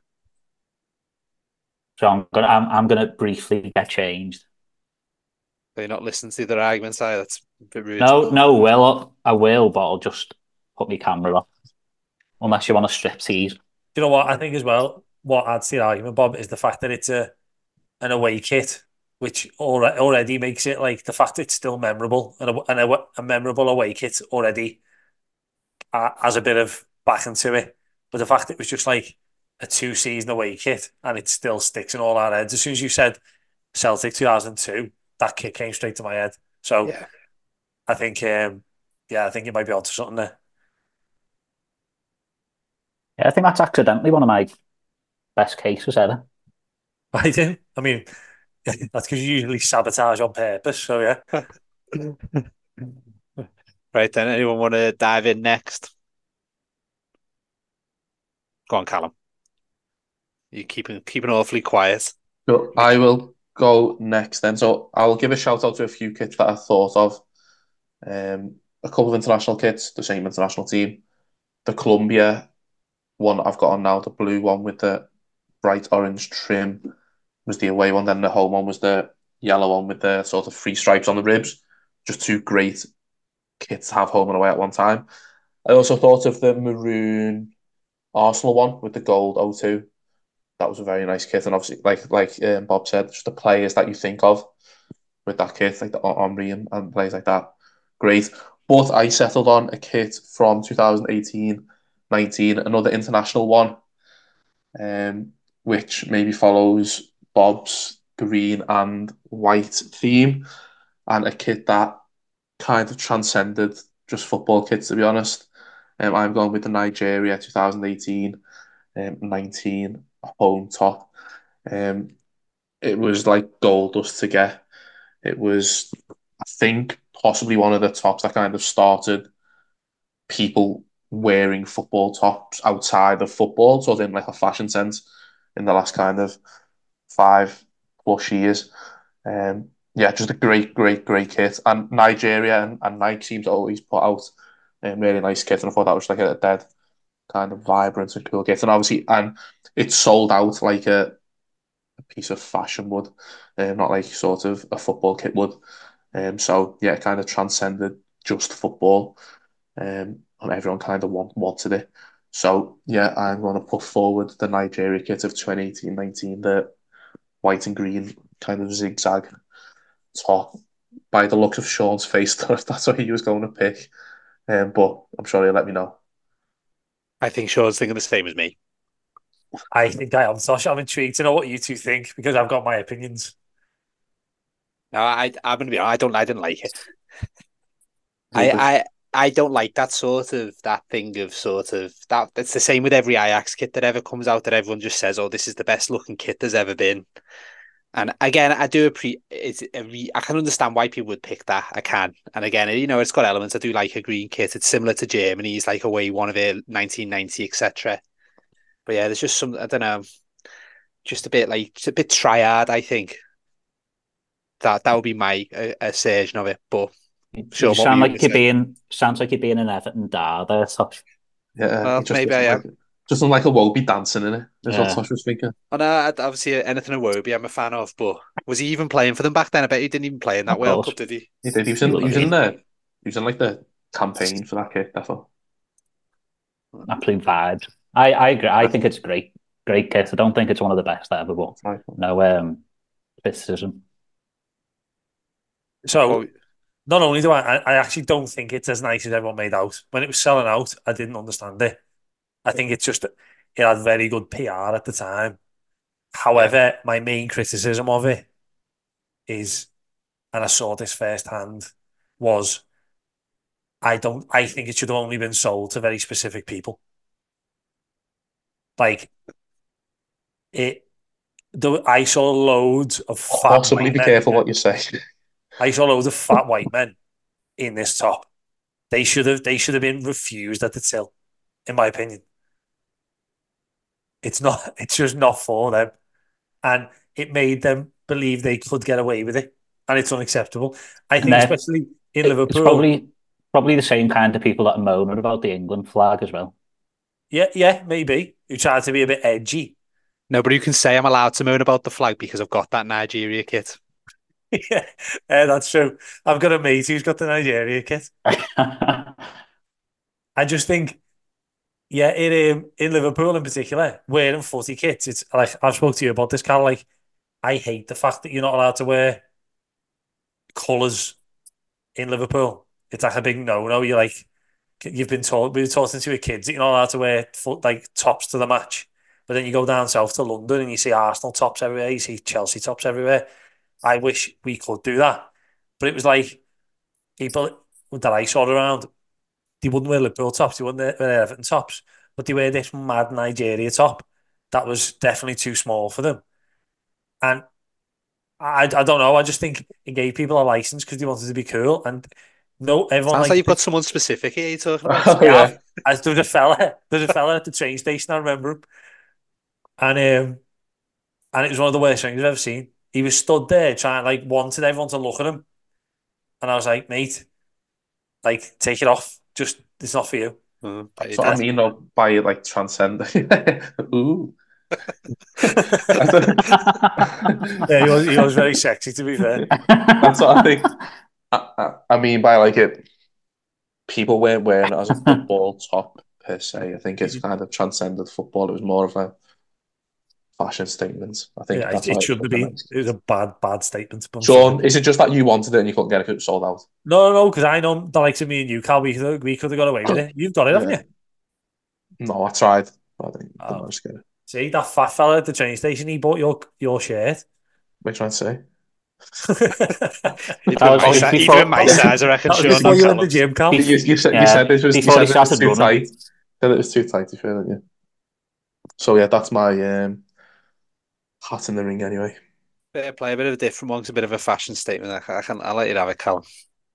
So I'm gonna briefly get changed. They're not listening to their arguments. That's a bit rude. No, I will, but I'll just put my camera off. Unless you want a strip tease. Do you know what I think as well? What adds to the argument, Bob, is the fact that it's an away kit, which already makes it like the fact that it's still memorable, and a memorable away kit already has a bit of backing to it. But the fact it was just like a 2-season away kit and it still sticks in all our heads. As soon as you said Celtic 2002, that kit came straight to my head. So Yeah. I think, I think you might be onto something there. Yeah, I think that's accidentally one of my best cases ever. I do. I mean, that's because you usually sabotage on purpose. So yeah. Right then, anyone want to dive in next? Go on, Callum. You keeping awfully quiet. So I will go next then. So I'll give a shout out to a few kits that I thought of. A couple of international kits, the same international team. The Colombia one I've got on now, the blue one with the bright orange trim was the away one. Then the home one was the yellow one with the sort of three stripes on the ribs. Just two great kits to have home and away at one time. I also thought of the maroon Arsenal one with the gold O2. That was a very nice kit, and obviously, like Bob said, just the players that you think of with that kit, like the Omri and players like that, great. But I settled on a kit from 2018-19, another international one, which maybe follows Bob's green and white theme, and a kit that kind of transcended just football kits, to be honest. I'm going with the Nigeria 2018 19 home top. It was like gold dust to get. It was, I think, possibly one of the tops that kind of started people wearing football tops outside of football, so in like a fashion sense in the last kind of 5+ years. Yeah, just a great kit. And Nigeria and Nike seem to always put out really nice kits, and I thought that was like a dead kind of vibrant and cool kit. And obviously, and it's sold out like a piece of fashion would, not like sort of a football kit would. So yeah, it kind of transcended just football, and everyone kind of wanted it. So yeah, I'm going to put forward the Nigeria kit of 2018-19, the white and green kind of zigzag top. By the look of Sean's face, that's what he was going to pick. But I'm sure he'll let me know. I think Sean's thinking the same as me. I think I am, Tosh. I'm intrigued to know what you two think because I've got my opinions. No, I'm gonna be honest, I didn't like it. I don't like that thing of that. It's the same with every Ajax kit that ever comes out that everyone just says, "Oh, this is the best looking kit there's ever been." And again, I can understand why people would pick that. I can, and again, it's got elements. I do like a green kit. It's similar to Germany's, like away one of it, 1990, etc. But yeah, there's just some, I don't know, just a bit triad. I think that would be my assertion of it. But sure, You sound like you're being an Everton dar there, Tosh. Yeah, well, maybe I am. Just like a Wobie dancing in it. That's Yeah. what Tosh was thinking. I know, obviously, anything Iwobi I'm a fan of, but was he even playing for them back then? I bet he didn't even play in that Of World course. Cup, did he? He did. He was in like the campaign for that kit. Definitely. Absolute vibes. I agree. I think it's great kit. I don't think it's one of the best ever, but no criticism. So not only do I actually don't think it's as nice as everyone made out. When it was selling out, I didn't understand it. I think it's just it had very good PR at the time. However, my main criticism of it is, and I saw this firsthand, was I think it should have only been sold to very specific people. Like I saw loads of fat Possibly white be men. careful what you say. I saw loads of fat white men in this top. They should have been refused at the till, in my opinion. It's just not for them. And it made them believe they could get away with it. And it's unacceptable. I think especially in Liverpool. It's probably the same kind of people that are moaning about the England flag as well. Yeah, maybe. Who try to be a bit edgy. Nobody can say I'm allowed to moan about the flag because I've got that Nigeria kit. Yeah, that's true. I've got a mate who's got the Nigeria kit. I just think, in Liverpool in particular, wearing footy kits, it's like, I've spoke to you about this, Carl, like, I hate the fact that you're not allowed to wear colours in Liverpool. It's like a big no-no. You're like, we were taught since we were kids that you're not allowed to wear tops to the match. But then you go down south to London and you see Arsenal tops everywhere, you see Chelsea tops everywhere. I wish we could do that. But it was like, people that I saw around, they wouldn't wear Liverpool tops, they wouldn't wear Everton tops, but they wear this mad Nigeria top that was definitely too small for them. And I don't know, I just think it gave people a license because they wanted to be cool. And no, everyone Sounds like you've got someone specific here you're talking about. Yeah. There's a fella at the train station, I remember him. And it was one of the worst things I've ever seen. He was stood there trying, wanted everyone to look at him. And I was like, mate, take it off. Just, it's not for you. That's what I mean, by transcend. Ooh. Yeah, he was very sexy, to be fair. That's what I think. I mean by it, people weren't wearing it as a football top per se. I think it's kind of transcended football. It was more of a fashion statement. I think it shouldn't have been. It was a bad statement. Sean, is it just that you wanted it and you couldn't get it because it was sold out? No, because I know the likes of me and you, Cal, we could have got away with it. You've got it, haven't you? No, I tried. I didn't manage to get it. See, that fat fella at the train station, he bought your shirt. Which one say? Even my size, I reckon. Before you went to the gym, Cal. You said it was too tight. You said it was too tight, you feel, didn't you? So yeah, that's my hat in the ring anyway. Fair play, a bit of a different one, it's a bit of a fashion statement. I'll let you have it, Callum.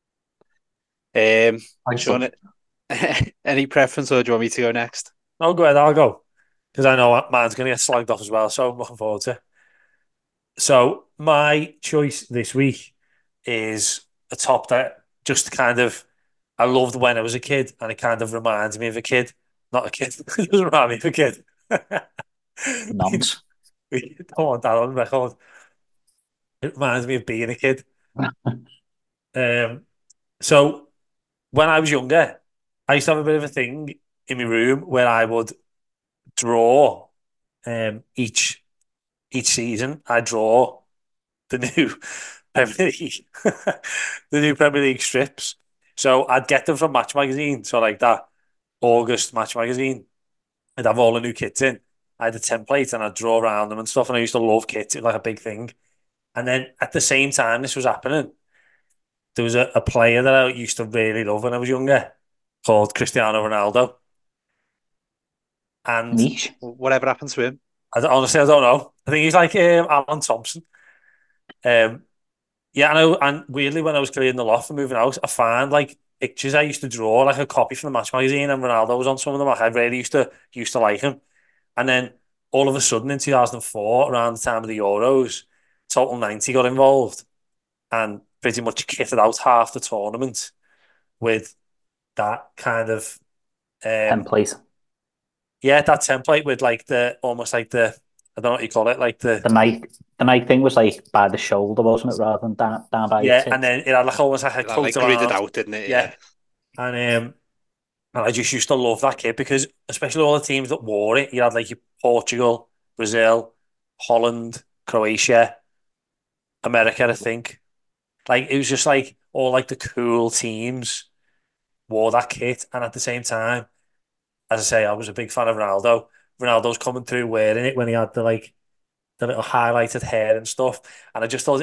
Sean, any preference, or do you want me to go next? No, go ahead, I'll go. Because I know mine's going to get slagged off as well, so I'm looking forward to it. So my choice this week is a top that just kind of, I loved when I was a kid, and it kind of reminds me of a kid. Not a kid. It doesn't remind me of a kid. Nonce. We don't want that on record. It reminds me of being a kid. So when I was younger, I used to have a bit of a thing in my room where I would draw each season. I draw the new Premier League, the new Premier League strips. So I'd get them from Match Magazine. So like that August Match Magazine, I'd have all the new kits in. I had a template and I'd draw around them and stuff. And I used to love kits. It was like a big thing. And then at the same time this was happening, there was a player that I used to really love when I was younger called Cristiano Ronaldo. And Niche. Whatever happened to him? Honestly, I don't know. I think he's like Alan Thompson. Yeah, and weirdly, when I was clearing the loft and moving out, I found pictures I used to draw, like a copy from the Match magazine, and Ronaldo was on some of them. Like, I really used to like him. And then all of a sudden in 2004, around the time of the Euros, Total 90 got involved and pretty much kitted out half the tournament with that kind of template. Yeah, that template with almost like the, I don't know what you call it, like the Nike thing was like by the shoulder, wasn't it, rather than down by your tip? And then it had almost like a coat like gridded out, didn't it? Yeah. And I just used to love that kit because especially all the teams that wore it, you had like your Portugal, Brazil, Holland, Croatia, America, I think. Like, it was just like all like the cool teams wore that kit. And at the same time, as I say, I was a big fan of Ronaldo. Ronaldo's coming through wearing it when he had the little highlighted hair and stuff. And I just thought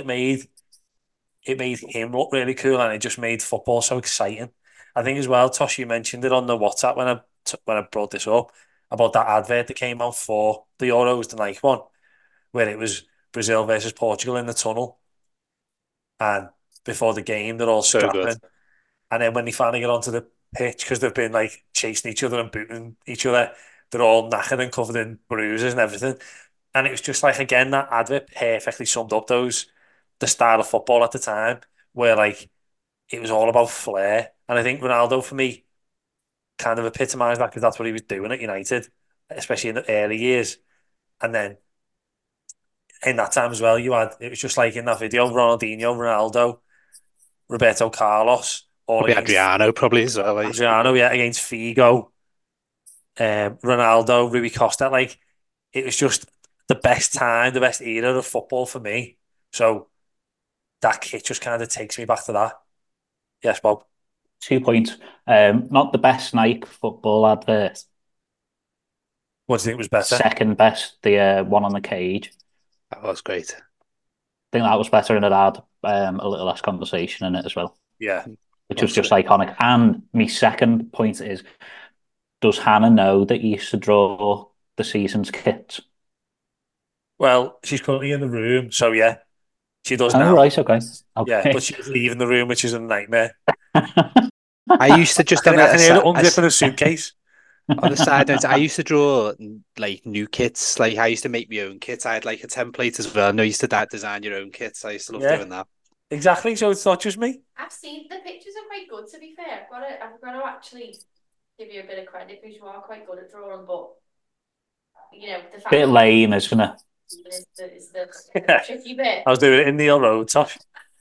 it made him look really cool, and it just made football so exciting. I think as well, Tosh, you mentioned it on the WhatsApp when I brought this up about that advert that came out for the Euros, the Nike one, where it was Brazil versus Portugal in the tunnel, and before the game they're all So good. scrapping, and then when they finally get onto the pitch, because they've been like chasing each other and booting each other, they're all knackered and covered in bruises and everything. And it was just like, again, that advert perfectly summed up the style of football at the time, where like it was all about flair. And I think Ronaldo, for me, kind of epitomised that, because that's what he was doing at United, especially in the early years. And then in that time as well, it was just like in that video, Ronaldinho, Ronaldo, Roberto Carlos, all Probably against Adriano, probably as well. Like. Adriano, yeah, against Figo, Ronaldo, Rui Costa. Like, it was just the best time, the best era of football for me. So that kit just kind of takes me back to that. Yes, Bob. 2 points. Not the best Nike football advert. What do you think was better? Second best, the one on the cage. That was great. I think that was better, and it had a little less conversation in it as well, Yeah. which was just iconic. And my second point is, does Hannah know that you used to draw the season's kits? Well, she's currently in the room, so yeah, she does Oh, now. right, okay. Yeah, but she's leaving the room, which is a nightmare. I used to just I can hear it unzipping a suitcase. On the side note, I used to draw like new kits. Like I used to make my own kits. I had like a template as well. I know you used to design your own kits. I used to love doing that. Exactly. So it's not just me. I've seen the pictures are quite good. To be fair, I've got to actually give you a bit of credit because you are quite good at drawing. But you know, the fact Bit lame, isn't it? is the tricky bit. I was doing it in Neil Road, Tosh.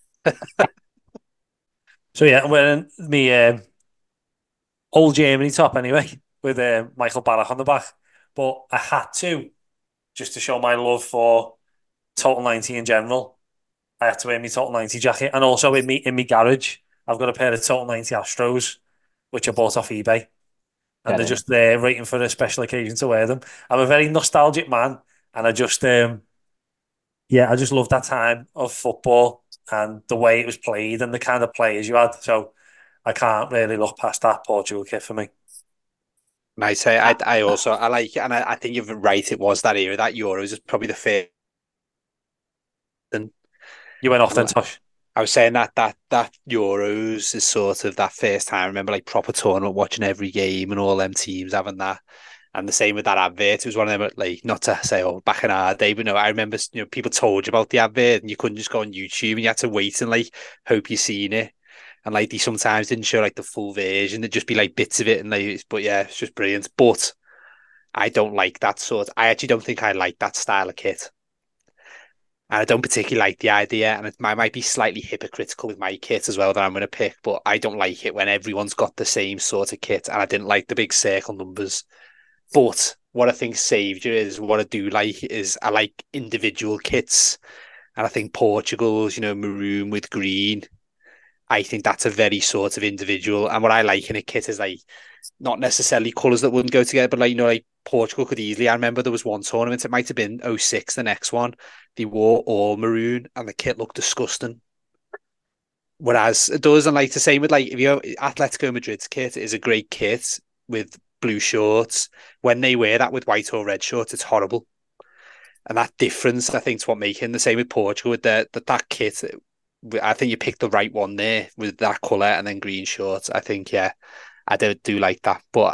So yeah, I'm wearing me old Germany top anyway, with Michael Ballack on the back. But I had to, just to show my love for Total 90 in general, I had to wear my Total 90 jacket. And also in me garage, I've got a pair of Total 90 Astros, which I bought off eBay. And they're just there waiting for a special occasion to wear them. I'm a very nostalgic man, and I just I just love that time of football and the way it was played and the kind of players you had. So I can't really look past that Portugal kit for me. Nice. I also like, and I think you're right. It was that era. That Euros is probably the first. You went off then, Tosh. I was saying that Euros is sort of that first time I remember like proper tournament, watching every game and all them teams having that. And the same with that advert. It was one of them, like, not to say, oh, back in our day, but no, I remember, people told you about the advert and you couldn't just go on YouTube and you had to wait and like hope you seen it. And like they sometimes didn't show like the full version. There'd just be like bits of it, and like, but yeah, it's just brilliant. But I don't like that sort. I actually don't think I like that style of kit. And I don't particularly like the idea, and I might be slightly hypocritical with my kit as well that I'm going to pick, but I don't like it when everyone's got the same sort of kit, and I didn't like the big circle numbers. But what I think saved you is, what I do like is I like individual kits, and I think Portugal's, maroon with green, I think that's a very sort of individual. And what I like in a kit is like not necessarily colours that wouldn't go together, but like, like Portugal could easily. I remember there was one tournament, it might have been 06, the next one, they wore all maroon and the kit looked disgusting. Whereas it does, and like the same with like, if you Atletico Madrid's kit is a great kit with blue shorts. When they wear that with white or red shorts, it's horrible. And that difference, I think, is what making the same with Portugal with that kit. I think you picked the right one there with that colour and then green shorts. I think, yeah, I do like that. But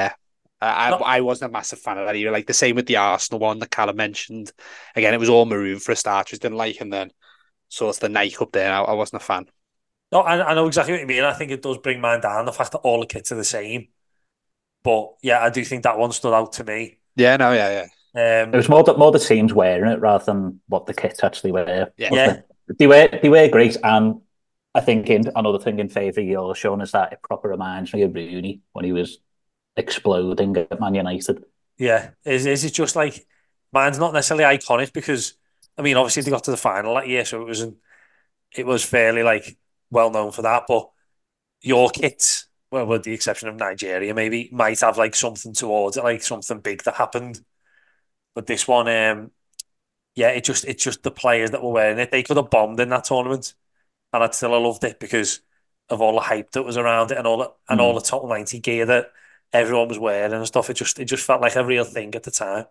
I wasn't a massive fan of that either. Like the same with the Arsenal one that Callum mentioned. Again, it was all maroon for a start, which I didn't like, and then sort of the Nike up there. I wasn't a fan. No, I know exactly what you mean. I think it does bring mine down, the fact that all the kits are the same. But yeah, I do think that one stood out to me. Yeah, no, yeah. It was more the teams wearing it rather than what the kits actually wear. Yeah. They wear great, and I think another thing in favour of yours, Sean, is that it proper reminds me of Rooney when he was exploding at Man United. Yeah, is it just like, mine's not necessarily iconic because, I mean, obviously they got to the final that year, so it wasn't it was fairly like well known for that. But your kits, well, with the exception of Nigeria, maybe might have like something towards it, like something big that happened. But this one, yeah, it's just the players that were wearing it. They could have bombed in that tournament, and I'd still have loved it because of all the hype that was around it and all the Total 90 gear that everyone was wearing and stuff. It just felt like a real thing at the time.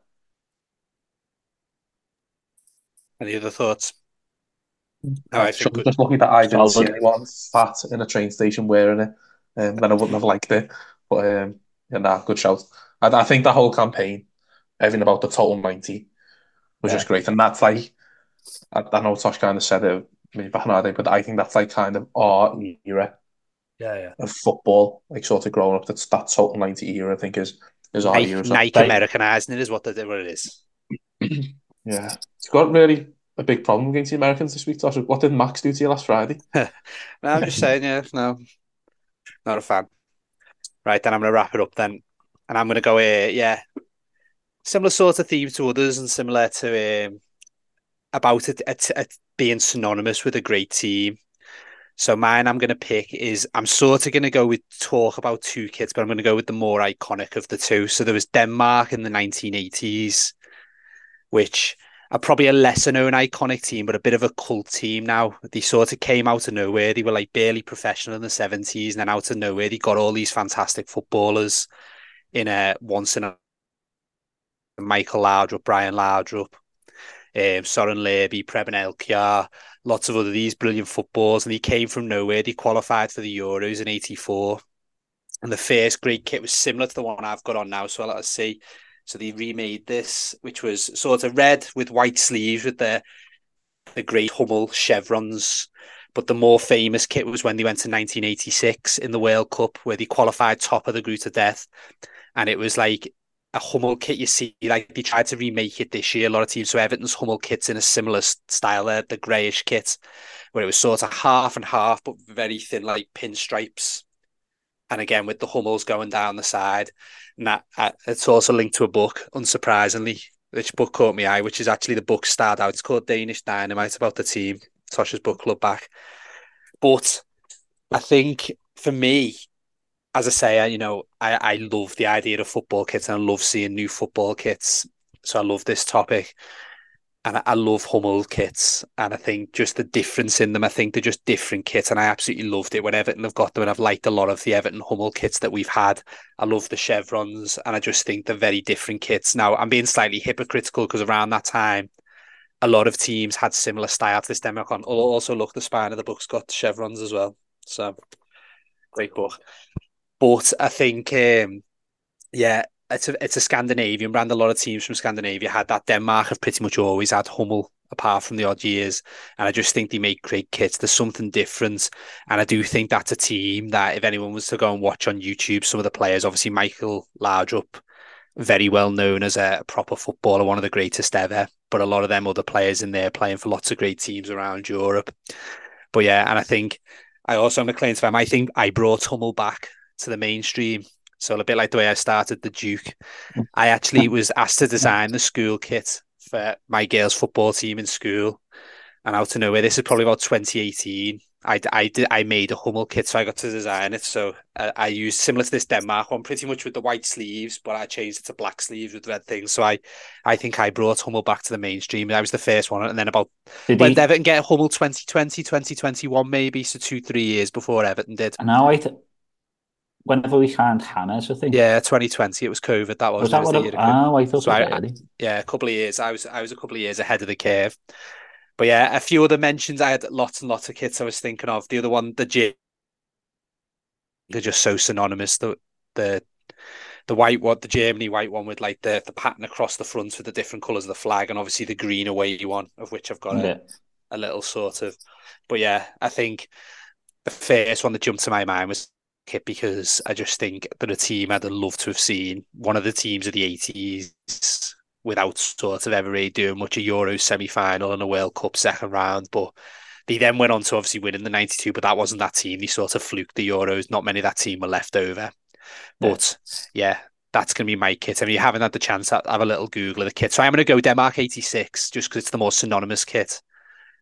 Any other thoughts? I'm just lucky that I didn't see anyone fat in a train station wearing it. Then I wouldn't have liked it. But yeah, nah, good shout. I think the whole campaign, everything about the Total 90 was just great. And that's like, I know Tosh kind of said it maybe back in our day, but I think that's like kind of our era of football, like sort of growing up. That's that Total 90 era, I think, is our era. Nike Americanizing it is what it is. Yeah. It's got really a big problem against the Americans this week, Tosh. What did Max do to you last Friday? No, I'm just saying, yeah, no, not a fan. Right, then I'm going to wrap it up then. And I'm going to go here, similar sort of theme to others and similar to about it being synonymous with a great team. So mine I'm going to pick is, I'm sort of going to go with talk about two kits, but I'm going to go with the more iconic of the two. So there was Denmark in the 1980s, which are probably a lesser known iconic team, but a bit of a cult team now. They sort of came out of nowhere. They were like barely professional in the 70s, and then out of nowhere, they got all these fantastic footballers in Michael Laudrup, Brian Laudrup, Soren Lerby, Preben Elkjær, lots of these brilliant footballers, and he came from nowhere. They qualified for the Euros in '84, and the first great kit was similar to the one I've got on now, so let us see. So they remade this, which was sort of red with white sleeves with the great Hummel chevrons. But the more famous kit was when they went to 1986 in the World Cup, where they qualified top of the group to death. And it was like a Hummel kit you see, like they tried to remake it this year, a lot of teams. So Everton's Hummel kit's in a similar style there, the greyish kit, where it was sort of half and half, but very thin, like pinstripes. And again, with the Hummels going down the side. And that, it's also linked to a book, unsurprisingly, which book caught my eye, which is actually the book starred out. It's called Danish Dynamite, about the team, Tosh's book club back. But I think for me, as I say, I love the idea of football kits and I love seeing new football kits. So I love this topic. And I love Hummel kits. And I think just the difference in them, I think they're just different kits. And I absolutely loved it when Everton have got them. And I've liked a lot of the Everton Hummel kits that we've had. I love the chevrons. And I just think they're very different kits. Now, I'm being slightly hypocritical because around that time, a lot of teams had similar style to this Denmark on. Also, look, the spine of the book's got chevrons as well. So, great book. But I think, it's a Scandinavian brand. A lot of teams from Scandinavia had that. Denmark have pretty much always had Hummel, apart from the odd years. And I just think they make great kits. There's something different. And I do think that's a team that if anyone was to go and watch on YouTube, some of the players, obviously Michael Laudrup, very well known as a proper footballer, one of the greatest ever. But a lot of them other players in there playing for lots of great teams around Europe. But yeah, and I think I also am a claim to them. I think I brought Hummel back to the mainstream. So a bit like the way I started the Duke, I actually was asked to design the school kit for my girls' football team in school. And out of nowhere, this is probably about 2018. I made a Hummel kit, so I got to design it. So I used similar to this Denmark one, pretty much with the white sleeves, but I changed it to black sleeves with red things. So I think I brought Hummel back to the mainstream. I was the first one. And then when Everton get Hummel 2020, 2021 maybe, so 2-3 years before Everton did. And now whenever we signed Hannes, I think. Yeah, 2020. It was COVID. That was that what it? Oh, I thought so a couple of years. I was a couple of years ahead of the curve. But yeah, a few other mentions. I had lots and lots of kits I was thinking of. The other one, they're just so synonymous. The white one, the Germany white one with like the pattern across the front with the different colours of the flag, and obviously the green away one, of which I've got a little sort of. But yeah, I think the first one that jumped to my mind was kit because I just think that a team I'd love to have seen, one of the teams of the 80s without sort of ever really doing much, a Euros semi-final and a World Cup second round. But they then went on to obviously win in the 92, but that wasn't that team. They sort of fluked the Euros. Not many of that team were left over. But yeah, that's going to be my kit. I mean, you haven't had the chance to have a little Google of the kit. So I'm going to go Denmark 86 just because it's the most synonymous kit.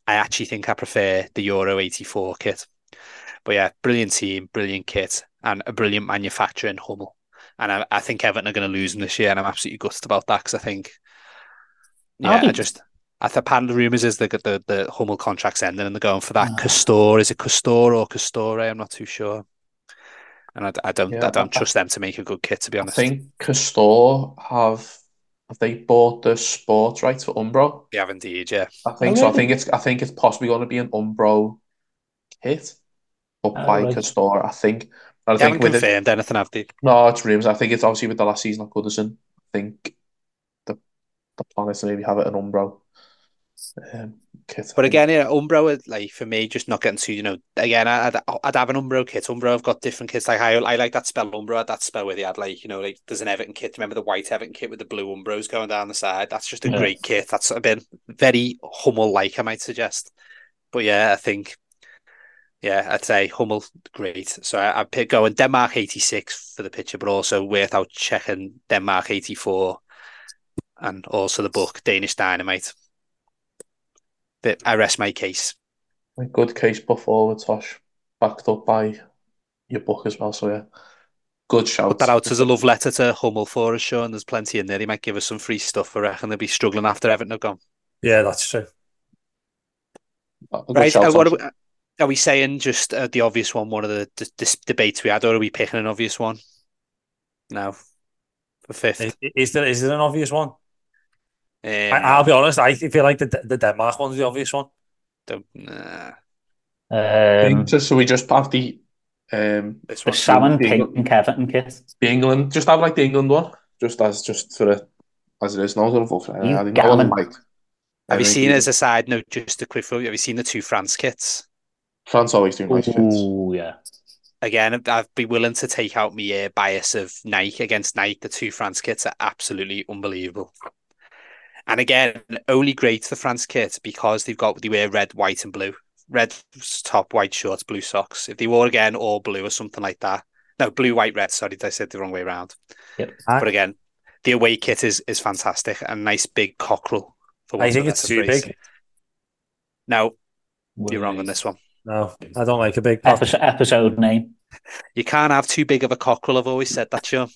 I actually think I prefer the Euro 84 kit. But yeah, brilliant team, brilliant kit, and a brilliant manufacturer in Hummel. And I think Everton are going to lose them this year, and I'm absolutely gutted about that because I think, I'll be. I think part of the rumours is the Hummel contract's ending and they're going for that Castore. Is it Castore or Castore? I'm not too sure. And I don't trust them to make a good kit, to be honest. I think Castore have they bought the sports rights for Umbro? They have indeed, yeah. I think so. I think it's possibly going to be an Umbro kit, but by Right. Castore. I think. I They think haven't with confirmed anything, have they? no, it's rumours. I think it's obviously with the last season at Goodison. I think the plan is to maybe have it an Umbro kit. But again, yeah, Umbro, like for me, just not getting too, again, I'd have an Umbro kit. Umbro have got different kits. Like I like that spell Umbro, that spell where they had like, like there's an Everton kit. Remember the white Everton kit with the blue Umbros going down the side? That's just a great kit. That's been very Hummel-like, I might suggest. But yeah, I think, I'd say Hummel, great. So I'd pick going Denmark 86 for the picture, but also without checking Denmark 84 and also the book Danish Dynamite. But I rest my case. A good case put forward, Tosh, backed up by your book as well. So yeah, good shout. Put that out as a love letter to Hummel for us, Sean. There's plenty in there. He might give us some free stuff. I reckon they'll be struggling after Everton have gone. Yeah, that's true. Right. Are we saying just the obvious one, one of the debates we had, or are we picking an obvious one? No. For fifth. Is there an obvious one? I'll be honest, I feel like the Denmark one's the obvious one. So we just have the salmon pink Everton kit. The England, just have like the England one, just for it as it is. No, have you seen, as a side note, just a quick photo, have you seen the two France kits? France always do nice kits. Oh yeah. Again, I'd be willing to take out my bias of Nike against Nike. The two France kits are absolutely unbelievable. And again, only great the France kit because they wear red, white, and blue. Red top, white shorts, blue socks. If they wore again all blue or something like that. No, blue, white, red. Sorry, I said the wrong way around. Yep. But again, the away kit is fantastic. A nice big cockerel. I think it's too big. No, you're wrong on this one. No, I don't like a big episode name. You can't have too big of a cockerel. I've always said that, Sean.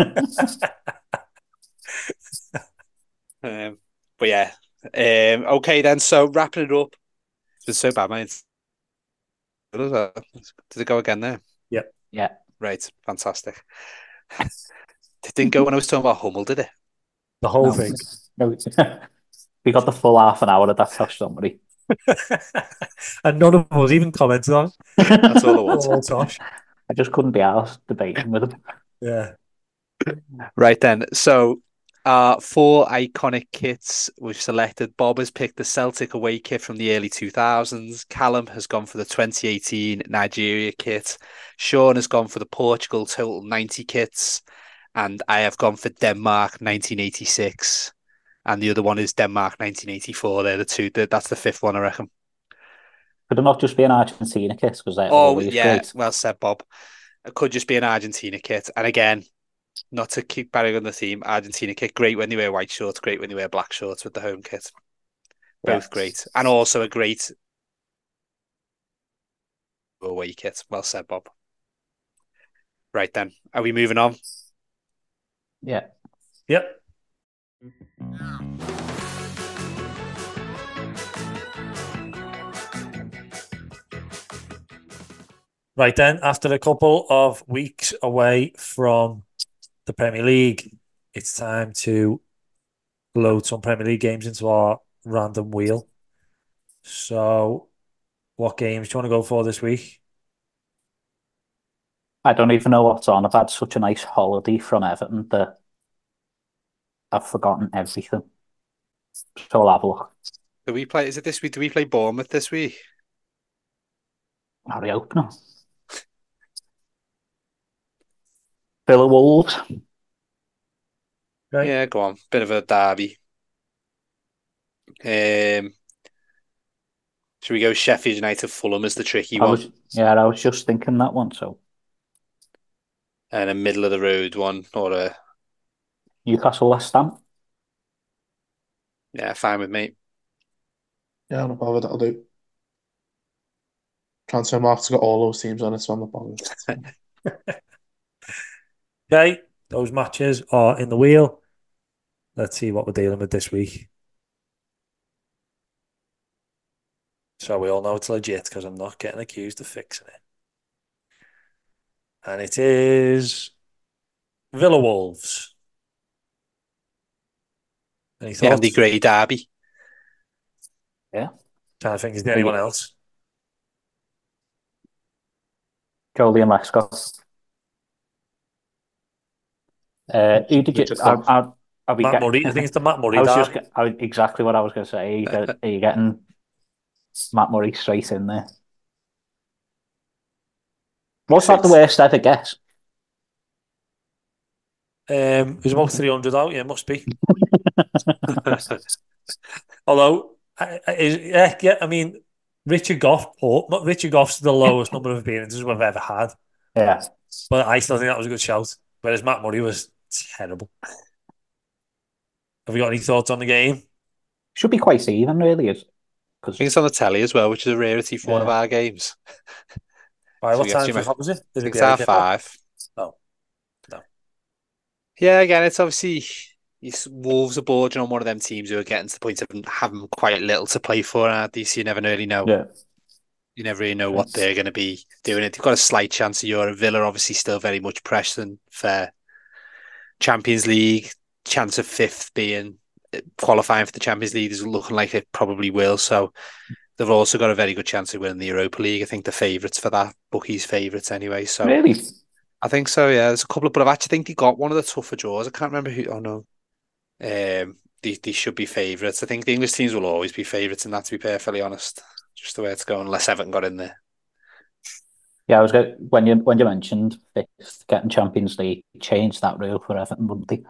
But yeah. Okay then, so wrapping it up. It's been so bad, mate. Did it go again there? Yep. Yeah. Right, fantastic. It didn't go when I was talking about Hummel, did it? The whole thing. No. We got the full half an hour of that, Tosh, somebody. And none of us even commented on it. That's all it was. Tosh. I just couldn't be asked debating with him. Yeah. Right then, so 4 iconic kits we've selected. Bob has picked the Celtic away kit from the early 2000s. Callum has gone for the 2018 Nigeria kit. Sean has gone for the Portugal total 90 kits. And I have gone for Denmark 1986. And the other one is Denmark 1984. They're the two. That's the fifth one, I reckon. Could it not just be an Argentina kit? Because they're always great. Well said, Bob. It could just be an Argentina kit. And again, not to keep barring on the theme, Argentina kit, great when they wear white shorts, great when they wear black shorts with the home kit. Both great. And also a great away kit. Well said, Bob. Right then, are we moving on? Yeah. Yep. Right then, after a couple of weeks away from the Premier League, it's time to load some Premier League games into our random wheel. So, what games do you want to go for this week? I don't even know what's on. I've had such a nice holiday from Everton that I've forgotten everything. So I'll have a look. Is it this week? Do we play Bournemouth this week? I hope not. Villa Wolves. Right. Yeah, go on. Bit of a derby. Should we go Sheffield United Fulham as the tricky one? I was just thinking that one. So, and a middle of the road one, or a Newcastle West Ham. Yeah, fine with me. Yeah, I'm not bothered. That'll do. Transfer market's got all those teams on it, so I'm not bothered. Okay, those matches are in the wheel. Let's see what we're dealing with this week. So we all know it's legit because I'm not getting accused of fixing it. And it is Villa Wolves. Any The Andy thoughts? Gray derby. Yeah. Trying to think, is there anyone else? Jolie and Lescott. Who did you? Are we Matt getting? Murray. I think it's the Matt Murray I was derby. just exactly what I was going to say. Are you getting Matt Murray straight in there? Was that the worst ever guess? It was about 300 out. Yeah, it must be. Although, I mean, Richard Goff's the lowest number of appearances we've ever had. Yeah. But I still think that was a good shout. Whereas Matt Murray was terrible. Have you got any thoughts on the game? Should be quite even, really. I think it's on the telly as well, which is a rarity for one of our games. By what time was it? I think it's 5:30. Oh, no. Yeah, again, it's obviously Wolves are bordering on one of them teams who are getting to the point of having quite little to play for. And DC, you never really know. Yeah. You never really know what they're going to be doing. They've got a slight chance of Europe. Villa obviously still very much pressing for Champions League. Chance of fifth being qualifying for the Champions League is looking like it probably will. So they've also got a very good chance of winning the Europa League. I think the favourites for that, bookies favourites anyway. So really, I think so. Yeah, there's a couple of, but I actually think they got one of the tougher draws. I can't remember who. Oh no, they should be favourites. I think the English teams will always be favourites in that. To be perfectly honest, just the way it's going. Unless Everton got in there. Yeah, I was going when you mentioned fifth getting Champions League, changed that rule for Everton, wouldn't they?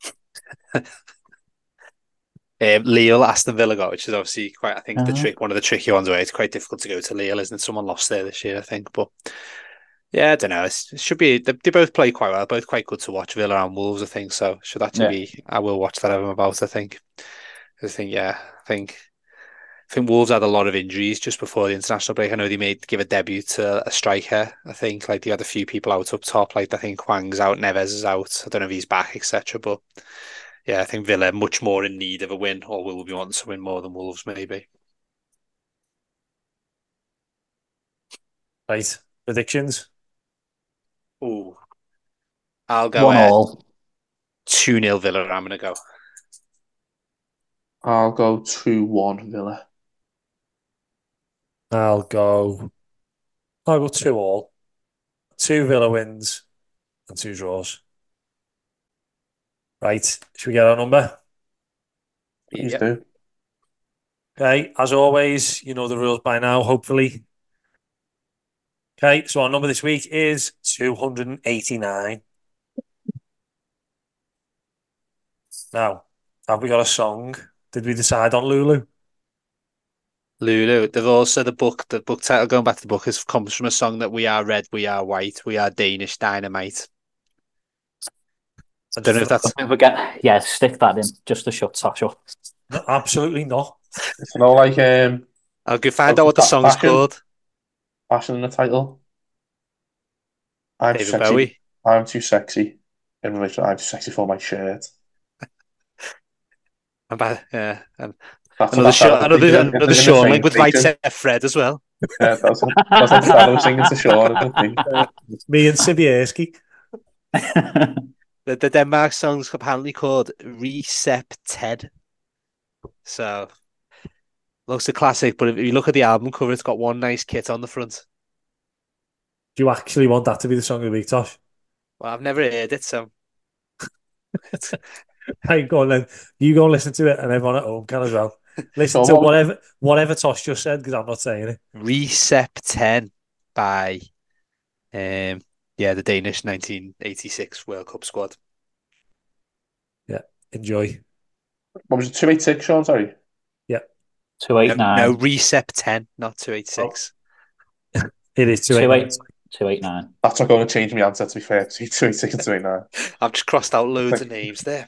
Lille, Aston Villa got, which is obviously quite. I think one of the tricky ones where it's quite difficult to go to Lille, isn't it? Someone lost there this year, I think, but yeah, I don't know. It should be. They both play quite well, both quite good to watch. Villa and Wolves, I think. So should actually be. I will watch that. I'm about. I think. I think Wolves had a lot of injuries just before the international break. I know they give a debut to a striker. I think like they had a few people out up top. Like I think Hwang's out, Neves is out. I don't know if he's back, etc. But yeah, I think Villa are much more in need of a win, or will be wanting to win more than Wolves, maybe. Right, predictions. Ooh, I'll go 1-1. 2-0 Villa. I'm gonna go. I'll go 2-1 Villa. I'll go 2-2. 2 Villa wins and 2 draws. Right, should we get our number? Please do. Okay, as always, you know the rules by now, hopefully. Okay, so our number this week is 289. Now, have we got a song? Did we decide on Lulu? Lulu. They've also the book title going back to the book comes from a song that we are red, we are white, we are Danish dynamite. I don't know if that's. Stick that in just to shut Sash up. No, absolutely not. It's not like I'll go find out what the song's called. Fashion in the title. I'm David sexy. Bowie. I'm too sexy. In relation, I'm too sexy for my shirt. Yeah. Another Sean link with Right Set Fred as well. Yeah, that's what I was singing to Sean. I don't think. Me and Sibierski. The Denmark song's apparently called Recepted. So, looks a classic, but if you look at the album cover, it's got one nice kit on the front. Do you actually want that to be the song of the week, Tosh? Well, I've never heard it, so. Hey, go on then. You go and listen to it, and everyone at home can as well. Listen to whatever Tosh just said, because I'm not saying it. Recept10 by the Danish 1986 World Cup squad. Yeah, enjoy. What was it, 286, Sean? Sorry. Yeah. 289. No, Recept10, not 286. Oh. It is 289. 289. That's not going to change my answer, to be fair. 286 and 289. I've just crossed out loads of names there.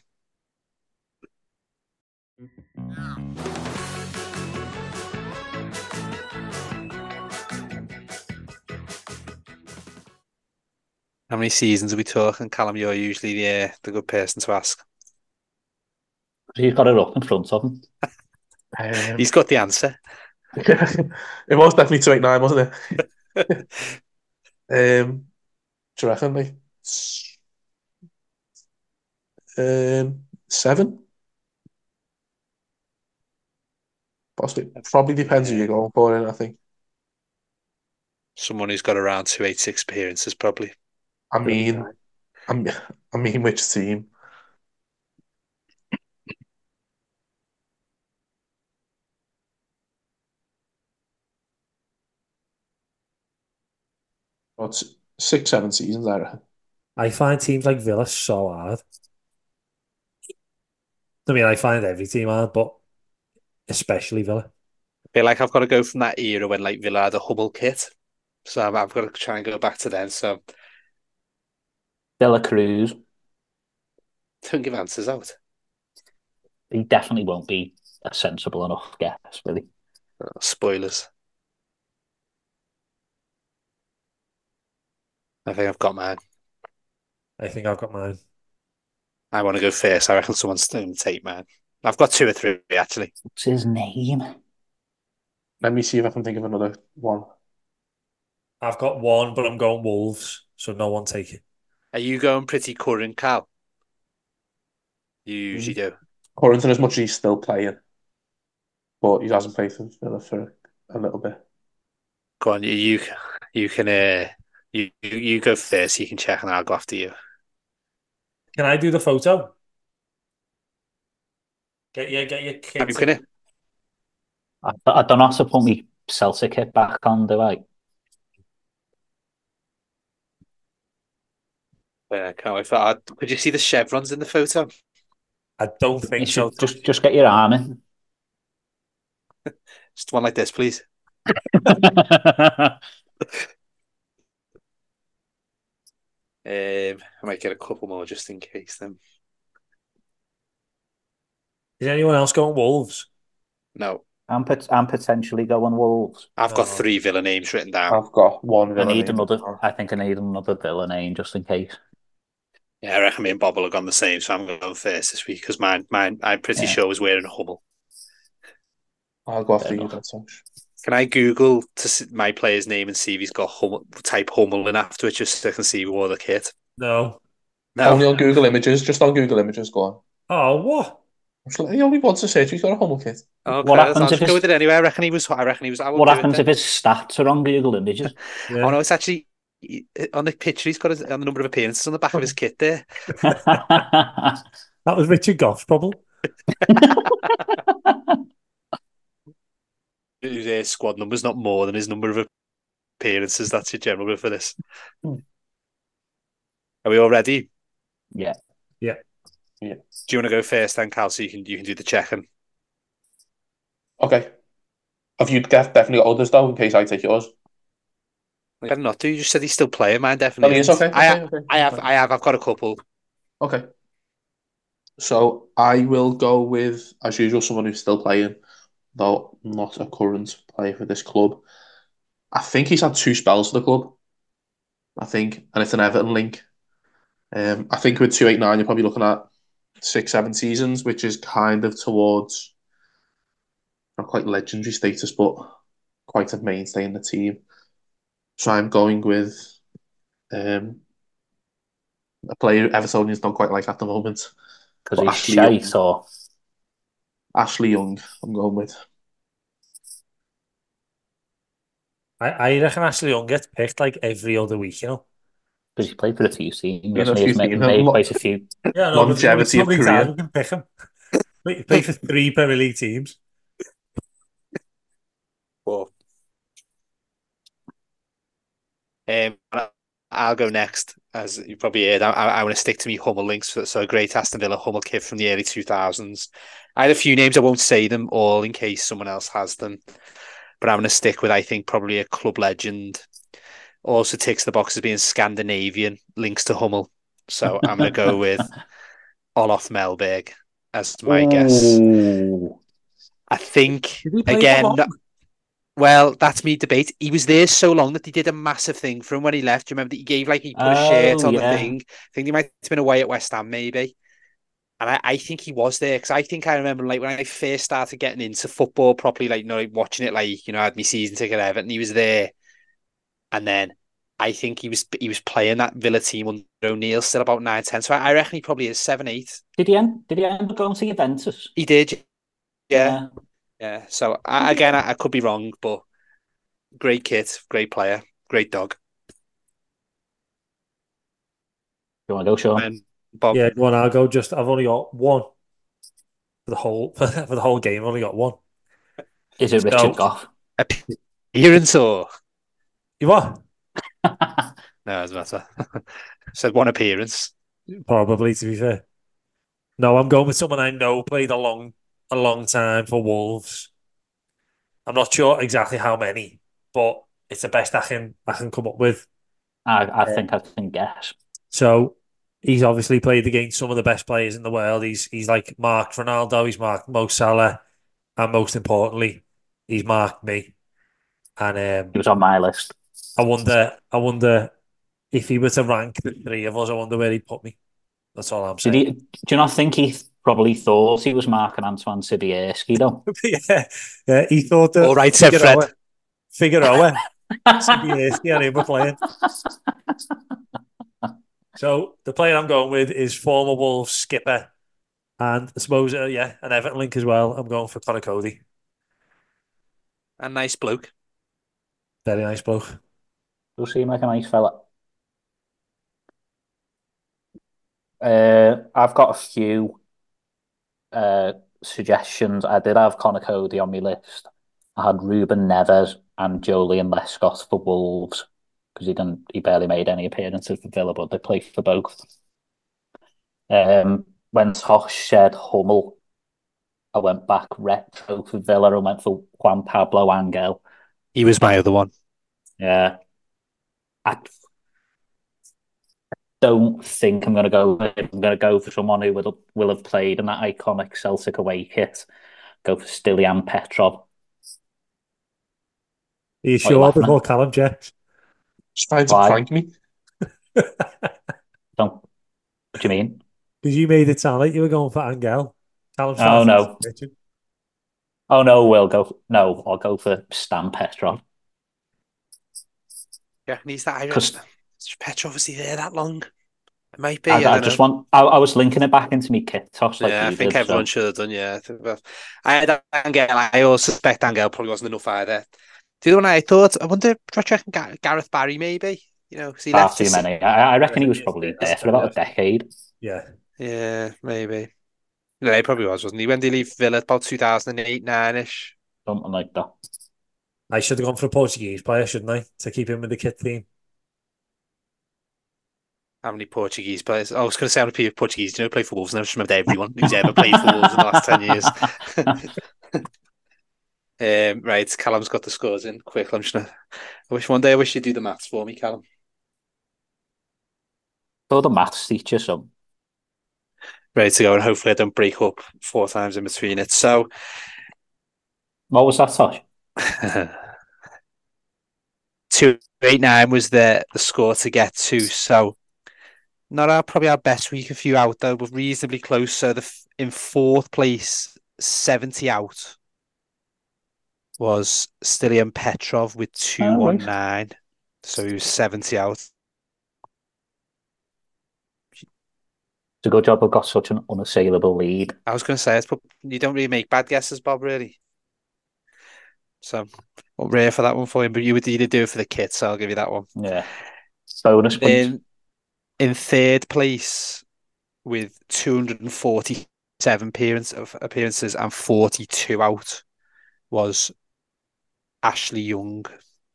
How many seasons are we talking? Callum, you're usually the good person to ask. He's got it up in front of him. He's got the answer. It was definitely 289, wasn't it? Do you reckon, like, 7? Possibly. Probably depends who you're going for, I think. Someone who's got around 286 appearances, probably. I mean, which team? What's 6, 7 seasons, I reckon. I find teams like Villa so hard. I mean, I find every team hard, but especially Villa. I feel like I've got to go from that era when like Villa had a Hummel kit. So I've got to try and go back to then. So Dela Cruz. don't give answers out. He definitely won't be a sensible enough guess, really. Spoilers. I think I've got mine. I think I've got mine. I want to go first. I reckon someone's going to take mine. I've got 2 or 3, actually. What's his name? Let me see if I can think of another one. I've got one, but I'm going Wolves, so no one take it. Are you going pretty current, Cal? You usually do. Current, as much as he's still playing, but he hasn't played for Villa for a little bit. Go on, you can you go first. You can check, and I'll go after you. Can I do the photo? Get your I'm kids. gonna. I don't have to put my Celtic kit back on, do I? Can't wait for that. Could you see the chevrons in the photo? I don't think so. Just get your arm in. Just one like this, please. I might get a couple more just in case. Then Is anyone else going Wolves? no, I'm potentially going Wolves. I've got 3 Villa names written down. I've got 1 I Villa need name. another. I think I need another Villa name just in case. Yeah, I reckon me and Bob will have gone the same, so I'm going first this week because mine, I'm pretty sure was wearing a Hummel. I'll go after you, that's all. Can I Google my player's name and see if he's got Hummel, type Hummel in after it just so I can see who wore the kit? No. Only on Google Images, just on Google Images, go on. Oh, what? He only wants to say he's got a Hummel kit. Okay, What happens I'll if just go with it anyway. I reckon he was. I What happens if his stats are on Google Images? Yeah. Oh no, it's actually on the picture. He's got on the number of appearances on the back of his kit there. That was Richard Goff's problem. His squad number's not more than his number of appearances. That's your general rule for this. Are we all ready? Yeah. Do you want to go first then, Cal, so you can do the checking? Okay. Have you definitely got others though, in case I take yours? I better not do. You just said he's still playing. Mine definitely. It's okay. I've got a couple. Okay. So I will go with, as usual, someone who's still playing, though not a current player for this club. I think he's had 2 spells for the club. I think, and it's an Everton link. I think with 289, you're probably looking at 6, 7 seasons, which is kind of towards not quite legendary status, but quite a mainstay in the team. So I'm going with a player Evertonians don't quite like at the moment. Because he's shite or Ashley Young, I'm going with. I reckon Ashley Young gets picked like every other week, you know? because he played for a few teams. Yeah, a few He's made teams. quite a few. Yeah, no, Longevity of career. We can pick him. Play for 3 Premier League teams. Well, I'll go next. As you probably heard, I want to stick to me Hummel links. So a great Aston Villa Hummel kit from the early 2000s. I had a few names. I won't say them all in case someone else has them. But I'm going to stick with, I think, probably a club legend. Also ticks the box as being Scandinavian, links to Hummel. So I'm going to go with Olof Mellberg as my guess. I think, again, Well, that's me debate. He was there so long that they did a massive thing for him when he left. Do you remember that he put a shirt Oh, on the yeah. thing? I think he might have been away at West Ham, maybe. And I think he was there because I think I remember like when I first started getting into football properly, like like watching it, like I had my season ticket at Everton. He was there, and then I think he was playing that Villa team under O'Neill still about 9-10. So I reckon he probably is 7-8. Did he end up going to Juventus? He did, yeah. Yeah. So I could be wrong, but great kid, great player, great dog. You want to go, Sean? And Bob, Yeah, go on, I'll go. I've only got one for the whole for the whole game. I've only got one. Is it Richard Goff? appearance or You what? no, it doesn't matter. Said one appearance. Probably, to be fair. No, I'm going with someone I know played a long time for Wolves. I'm not sure exactly how many, but it's the best I can come up with. I think I can guess. So he's obviously played against some of the best players in the world. He's like marked Ronaldo, he's marked Mo Salah, and most importantly, he's marked me. And He was on my list. I wonder if he were to rank the three of us, I wonder where he'd put me. That's all I'm saying. Do you not think he probably thought he was marking Antoine Sibierski though? yeah, he thought that. All right, said Fred. Figueroa, Sibierski and him were playing. So the player I'm going with is former Wolves skipper, and I suppose an Everton link as well. I'm going for Conor Cody. A nice bloke. Very nice bloke. Does seem like a nice fella. I've got a few suggestions. I did have Conor Cody on my list. I had Ruben Neves and Joleon Lescott for Wolves because he barely made any appearances for Villa, but they played for both. When Tosh said Hummel, I went back retro for Villa and went for Juan Pablo Angel. He was my other one. Yeah. I don't think I'm going to go with him. I'm going to go for someone who will have played in that iconic Celtic away kit. Go for Stilian Petrov. Are you sure before Callum checks? Just trying to prank me. What do you mean? Because you made it sound like you were going for Angel. Oh no. Oh no, I'll go for Stan Petrov. Yeah, he's that Irish. Petrov was he there that long? It might be. I was linking it back into me kit toss. I think everyone should have done. Yeah, I had Angel. I also suspect Angel probably wasn't enough either. The other one I thought, I wonder, Gareth Barry maybe. Because he left too many. I reckon he was probably there for about a decade. Yeah, maybe. No, he probably wasn't he? When did he leave Villa? About 2008, 9-ish. Something like that. I should have gone for a Portuguese player, shouldn't I, to keep him with the kit team? How many Portuguese players? I was going to say how many people Portuguese play for Wolves, and I just remembered everyone who's ever played for Wolves in the last 10 years. Right, Callum's got the scores in. Quick, I'm just gonna. I wish you'd do the maths for me, Callum. So the maths teacher, so ready to go, and hopefully I don't break up 4 times in between it. So, what was that, Tosh? 289 was the score to get to. So, not probably our best week. A few out though, but reasonably close. So, in 4th place, 70 out, was Stilian Petrov with 219. Right. So he was 70 out. It's a good job I've got such an unassailable lead. I was going to say, you don't really make bad guesses, Bob, really. So, rare for that one for him, but you would either do it for the kit, so I'll give you that one. Yeah. Bonus points. In 3rd place, with 247 appearances and 42 out, was Ashley Young,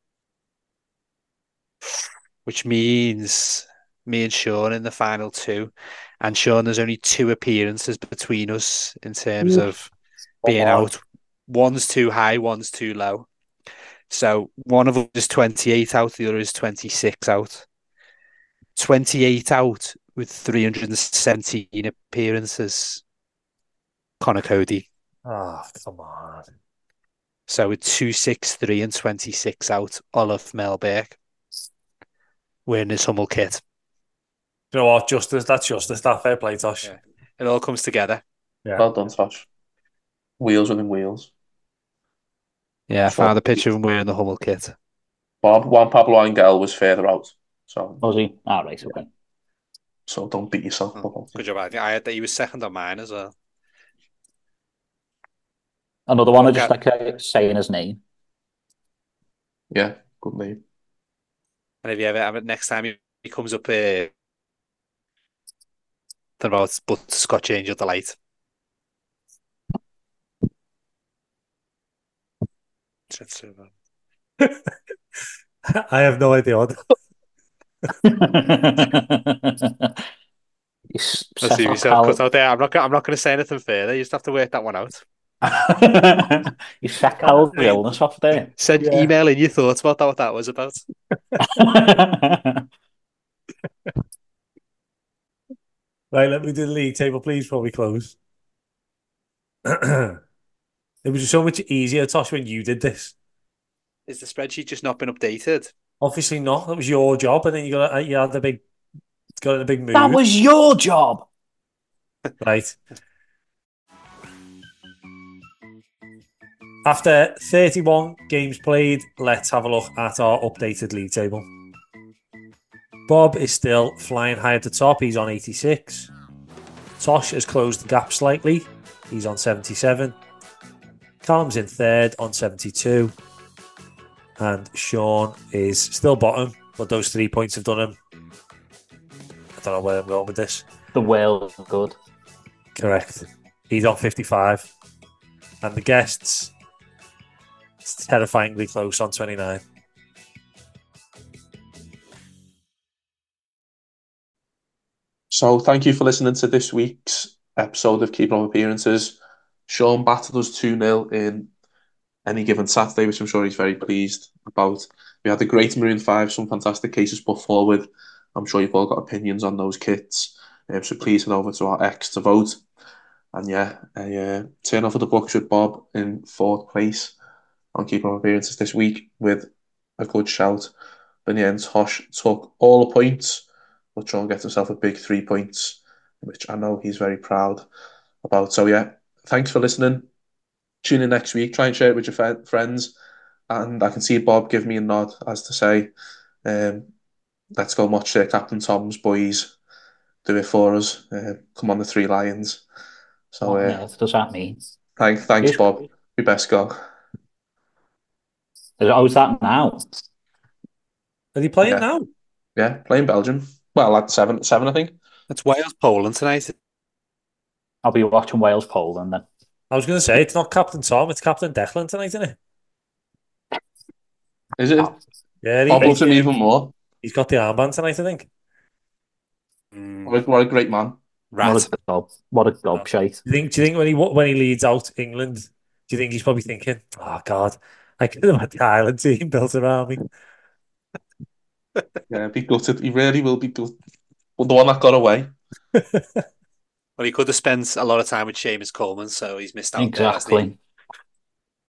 which means me and Sean in the final 2. And Sean, there's only 2 appearances between us in terms of being out. One's too high, one's too low. So one of them is 28 out, the other is 26 out. 28 out with 317 appearances. Conor Cody. Oh, come on. So with 2-6-3 and 26 out, Olaf Melberg wearing his Hummel kit. You know what? That's justice. That fair play, Tosh. Yeah. It all comes together. Yeah. Well done, Tosh. Wheels within wheels. Yeah, I Sure. found a picture of him wearing the Hummel kit. Bob, Juan Pablo Angel was further out. So, Was he? Ah, right, okay. so don't beat yourself up Oh, about good it. job. I had that. He was second on mine as well. Another one, I Okay. just like saying his name. Yeah, good name. And if you ever next time he comes up then about but Scotch Angel Delight. I have no idea what. Let's see if yourself cut out there. I'm not going to say anything further. You just have to work that one out. You set Cal illness off there. Send email in your thoughts about what that was about. Right, let me do the league table, please, before we close. It was so much easier, Tosh, when you did this. Is the spreadsheet just not been updated? Obviously not. That was your job, and then you got in a big mood. That was your job. Right. After 31 games played, let's have a look at our updated league table. Bob is still flying high at the top. He's on 86. Tosh has closed the gap slightly. He's on 77. Callum's in third on 72. And Sean is still bottom, but those 3 points have done him. I don't know where I'm going with this. The world good. Correct. He's on 55. And the guests, it's terrifyingly close on 29. So thank you for listening to this week's episode of Keeping Up Appearances. Sean battered us 2-0 in Any Given Saturday, which I'm sure he's very pleased about. We had the great Maroon 5, some fantastic cases put forward. I'm sure you've all got opinions on those kits. So please head over to our X to vote. And yeah, a turn off of the books with Bob in fourth place on Keeping Up Appearances this week with a good shout. But in the end, Tosh took all the points, but Sean gets himself a big 3 points, which I know he's very proud about. So yeah, thanks for listening. Tune in next week. Try and share it with your friends. And I can see Bob give me a nod as to say, let's go watch Captain Tom's boys do it for us. Come on, the Three Lions. So What on earth does that mean? thanks, Bob. Your best go. Is that now? Are they playing now? Yeah, playing Belgium. Well, at 7, I think. It's Wales Poland tonight. I'll be watching Wales Poland then. I was going to say, it's not Captain Tom, it's Captain Declan tonight, isn't it? Is it? Yeah, Bob loves him even more. He's got the armband tonight, I think. What a great man. Rat. What a gobshite. Do you think when he leads out England, do you think he's probably thinking, oh God, I could have had the Ireland team built around me? Yeah, be gutted. He really will be gutted. Well, the one that got away. Well, he could have spent a lot of time with Seamus Coleman, so he's missed out. Exactly.